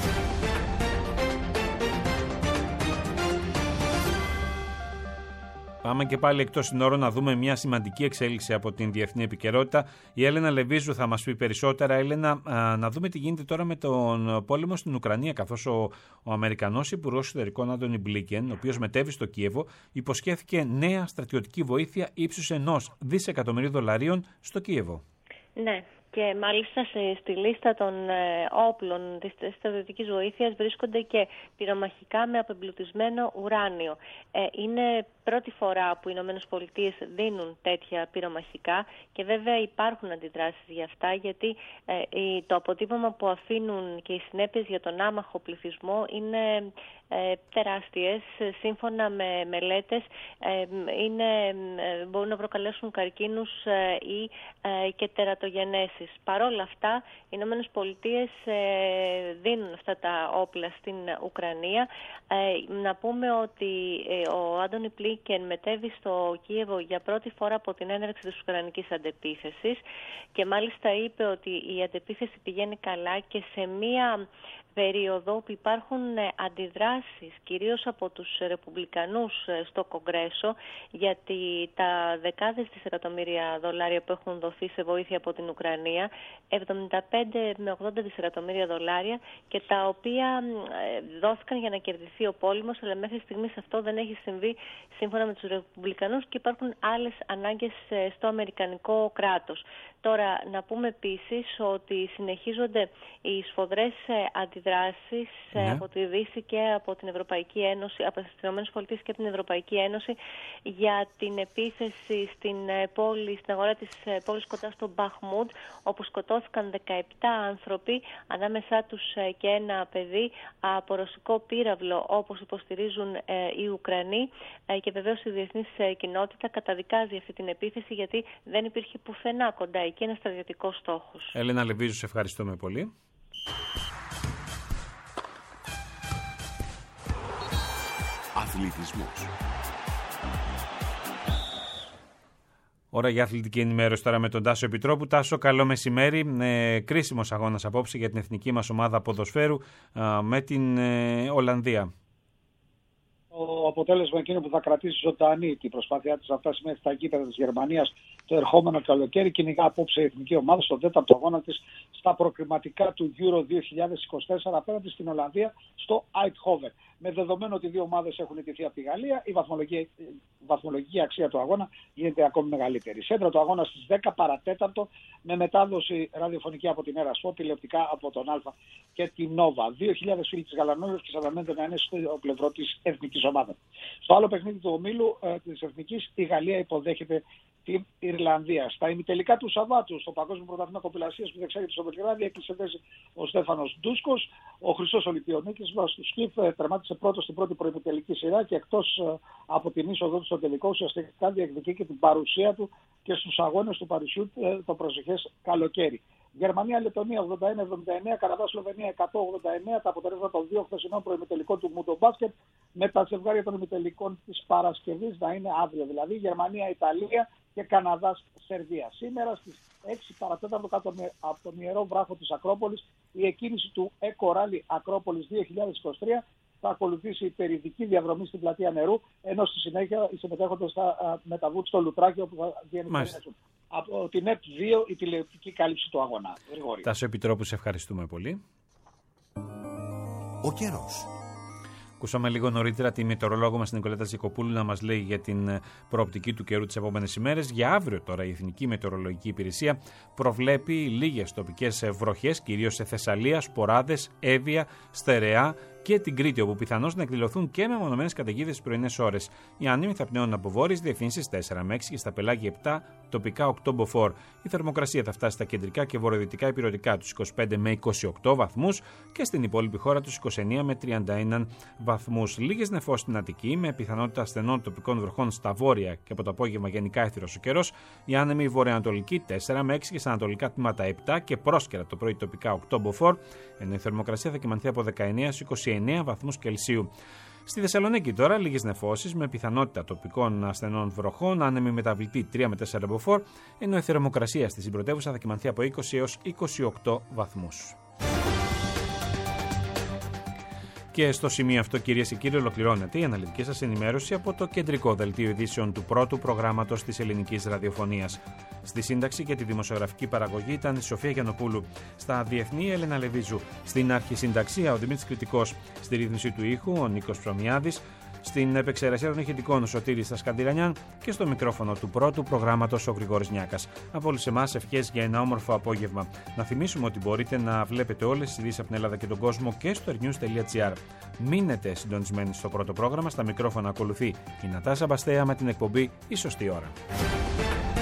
Πάμε και πάλι εκτός συνόρων να δούμε μια σημαντική εξέλιξη από την διεθνή επικαιρότητα. Η Έλενα Λεβίζου θα μας πει περισσότερα. Έλενα, να δούμε τι γίνεται τώρα με τον πόλεμο στην Ουκρανία, καθώς ο Αμερικανός Υπουργός Εξωτερικών Άντονι Μπλίνκεν, ο οποίος μετέβη στο Κίεβο, υποσχέθηκε νέα στρατιωτική βοήθεια ύψους $1 δισεκατομμυρίου στο Κίεβο. Ναι. Και μάλιστα στη λίστα των όπλων της στρατιωτικής βοήθειας βρίσκονται και πυρομαχικά με απεμπλουτισμένο ουράνιο. Είναι πρώτη φορά που οι ΗΠΑ δίνουν τέτοια πυρομαχικά και βέβαια υπάρχουν αντιδράσεις για αυτά, γιατί το αποτύπωμα που αφήνουν και οι συνέπειες για τον άμαχο πληθυσμό είναι τεράστιες. Σύμφωνα με μελέτες μπορούν να προκαλέσουν καρκίνους ή και τερατογενέσεις. Παρ' όλα αυτά, οι ΗΠΑ δίνουν αυτά τα όπλα στην Ουκρανία. Να πούμε ότι ο Άντονι Μπλίνκεν μετέβη στο Κίεβο για πρώτη φορά από την έναρξη της Ουκρανικής αντεπίθεσης και μάλιστα είπε ότι η αντεπίθεση πηγαίνει καλά και σε μία περίοδο που υπάρχουν αντιδράσεις κυρίως από τους Ρεπουμπλικανούς στο Κογκρέσο, γιατί τα δεκάδες δισεκατομμύρια δολάρια που έχουν δοθεί σε βοήθεια από την Ουκρανία, 75 με 80 δισεκατομμύρια δολάρια, και τα οποία δόθηκαν για να κερδιθεί ο πόλεμος, αλλά μέχρι στιγμής αυτό δεν έχει συμβεί σύμφωνα με τους Ρεπουμπλικανούς και υπάρχουν άλλες ανάγκες στο Αμερικανικό κράτος. Τώρα, να πούμε επίσης ότι συνεχίζονται οι σφοδρές αντιδράσεις από τη Δύση και από την Ευρωπαϊκή Ένωση, από τις ΗΠΑ και την Ευρωπαϊκή Ένωση για την επίθεση στην αγορά της πόλης κοντά στο Μπαχμούντ, όπου σκοτώθηκαν 17 άνθρωποι, ανάμεσά τους και ένα παιδί, από ρωσικό πύραυλο, όπως υποστηρίζουν οι Ουκρανοί, και βεβαίως η διεθνής κοινότητα καταδικάζει αυτή την επίθεση, γιατί δεν υπήρχε πουθενά κοντά εκεί ένα στρατιωτικό στόχος. Έλενα Λεβίζου, σε ευχαριστούμε πολύ. Αθλητισμός. Ώρα για αθλητική ενημέρωση τώρα με τον Τάσο Επιτρόπου. Τάσο, καλό μεσημέρι. Κρίσιμος αγώνας απόψε για την εθνική μας ομάδα ποδοσφαίρου με την Ολλανδία. Το αποτέλεσμα εκείνο που θα κρατήσει ζωντανή την προσπάθειά της να φτάσει μέχρι τα γήπεδα της Γερμανίας το ερχόμενο καλοκαίρι. Κυνηγά απόψε η εθνική ομάδα στον τέταρτο αγώνα της στα προκριματικά του Euro 2024 απέναντι στην Ολλανδία στο Eindhoven. Με δεδομένο ότι οι δύο ομάδες έχουν ιτηθεί από τη Γαλλία, η βαθμολογική αξία του αγώνα γίνεται ακόμη μεγαλύτερη. Σέντρα του αγώνα στις 10 παρατέταρτο με μετάδοση ραδιοφωνική από την Ερασπό, τηλεοπτικά από τον Α και την Νόβα. 2.000 φίλοι της Γαλανόριος και 41 να είναι στο πλευρό της εθνικής ομάδας. Στο άλλο παιχνίδι του ομίλου της εθνικής, η Γαλλία υποδέχεται την Ιρλανδία. Στα ημιτελικά του Σαββάτου, στο Παγκόσμιο Πρωτάθλημα Κοπηλασίας που διεξάγεται στο Βελιγράδι, έκλεισε θέση ο Στέφανος Ντούσκος. Ο Χρυσός Ολυμπιονίκης του Σκιφ τερμάτισε πρώτος στην πρώτη προημιτελική σειρά και εκτός από την είσοδο του στο τελικό, ουσιαστικά διεκδικεί και την παρουσία του και στους αγώνες του Παρισιού το προσεχές καλοκαίρι. Γερμανία-Λετωνία 81-79, Καναδά-Σλοβενία 189, τα αποτελέσματα των δύο χθεσινών προημιτελικών του Μούντο Μπάσκετ, με τα ζευγάρια των ημιτελικών της Παρασκευής να είναι αύριο. Δηλαδή Γερμανία-Ιταλία και Καναδάς-Σερβία. Σήμερα στις 6 παρατέταρτο κάτω από τον Ιερό Βράχο της Ακρόπολης η εκκίνηση του Eco Rally Ακρόπολης 2023 θα ακολουθήσει η περιδική διαδρομή στην πλατεία Νερού, ενώ στη συνέχεια οι συμμετέχοντες θα μεταβούν στο Λουτράκιο που θα διενεργήσουν. Από την ΕΠ 2 η τηλεοπτική κάλυψη του αγώνα. Τάσο Επιτρόπου, σε ευχαριστούμε πολύ. Ο καιρός. Ακούσαμε λίγο νωρίτερα τη μετεωρολόγο μας Νικολέτα Ζικοπούλου να μας λέει για την προοπτική του καιρού τις επόμενες ημέρες. Για αύριο τώρα η Εθνική Μετεωρολογική Υπηρεσία προβλέπει λίγες τοπικές βροχές, κυρίως σε Θεσσαλία, Σποράδες, Εύβοια, Στερεά και την Κρήτη, όπου πιθανώς να εκδηλωθούν και μεμονωμένες καταιγίδες στις πρωινές ώρες. Οι άνεμοι θα πνέουν από βόρειες διευθύνσεις 4 με 6 και στα πελάγια 7, τοπικά 8 μποφόρ. Η θερμοκρασία θα φτάσει στα κεντρικά και βορειοδυτικά υπηρετικά τους 25 με 28 βαθμούς και στην υπόλοιπη χώρα τους 29 με 31 βαθμούς. Λίγες νεφώσεις στην Αττική, με πιθανότητα στενών τοπικών βροχών στα βόρεια και από το απόγευμα γενικά έθυρος ο καιρός. Οι άνεμοι βορειοανατολικοί 4 με 6 και στα ανατολικά τμήματα 7 και πρόσκαιρα το πρωί τοπικά 8 μποφόρ, ενώ η θερμοκρασία θα κυμανθεί από 19 σε 29 βαθμούς Κελσίου. Στη Θεσσαλονίκη τώρα λίγες νεφώσεις με πιθανότητα τοπικών ασθενών βροχών, άνεμη μεταβλητή 3 με 4 μποφόρ, ενώ η θερμοκρασία στη συμπρωτεύουσα θα κυμανθεί από 20 έως 28 βαθμούς. Και στο σημείο αυτό, κυρίες και κύριοι, ολοκληρώνεται η αναλυτική σας ενημέρωση από το κεντρικό δελτίο ειδήσεων του πρώτου προγράμματος της ελληνικής ραδιοφωνίας. Στη σύνταξη και τη δημοσιογραφική παραγωγή ήταν η Σοφία Γιαννοπούλου. Στα διεθνή, η Έλενα Λεβίζου. Στην αρχισυνταξία, ο Δημήτρης Κρητικός. Στη ρύθμιση του ήχου, ο Νίκος Ψωμιάδης. Στην επεξεργασία των ηχητικών, ο Σωτήρης Στασκαντηρανιάν. Και στο μικρόφωνο του πρώτου προγράμματος, ο Γρηγόρης Νιάκας. Από όλους εμάς, ευχές για ένα όμορφο απόγευμα. Να θυμίσουμε ότι μπορείτε να βλέπετε όλες τις ειδήσεις από την Ελλάδα και τον κόσμο και στο rnews.gr. Μείνετε συντονισμένοι στο πρώτο πρόγραμμα. Στα μικρόφωνα ακολουθεί η Νατάσα Μπαστέα με την εκπομπή «Η Σωστή Ώρα».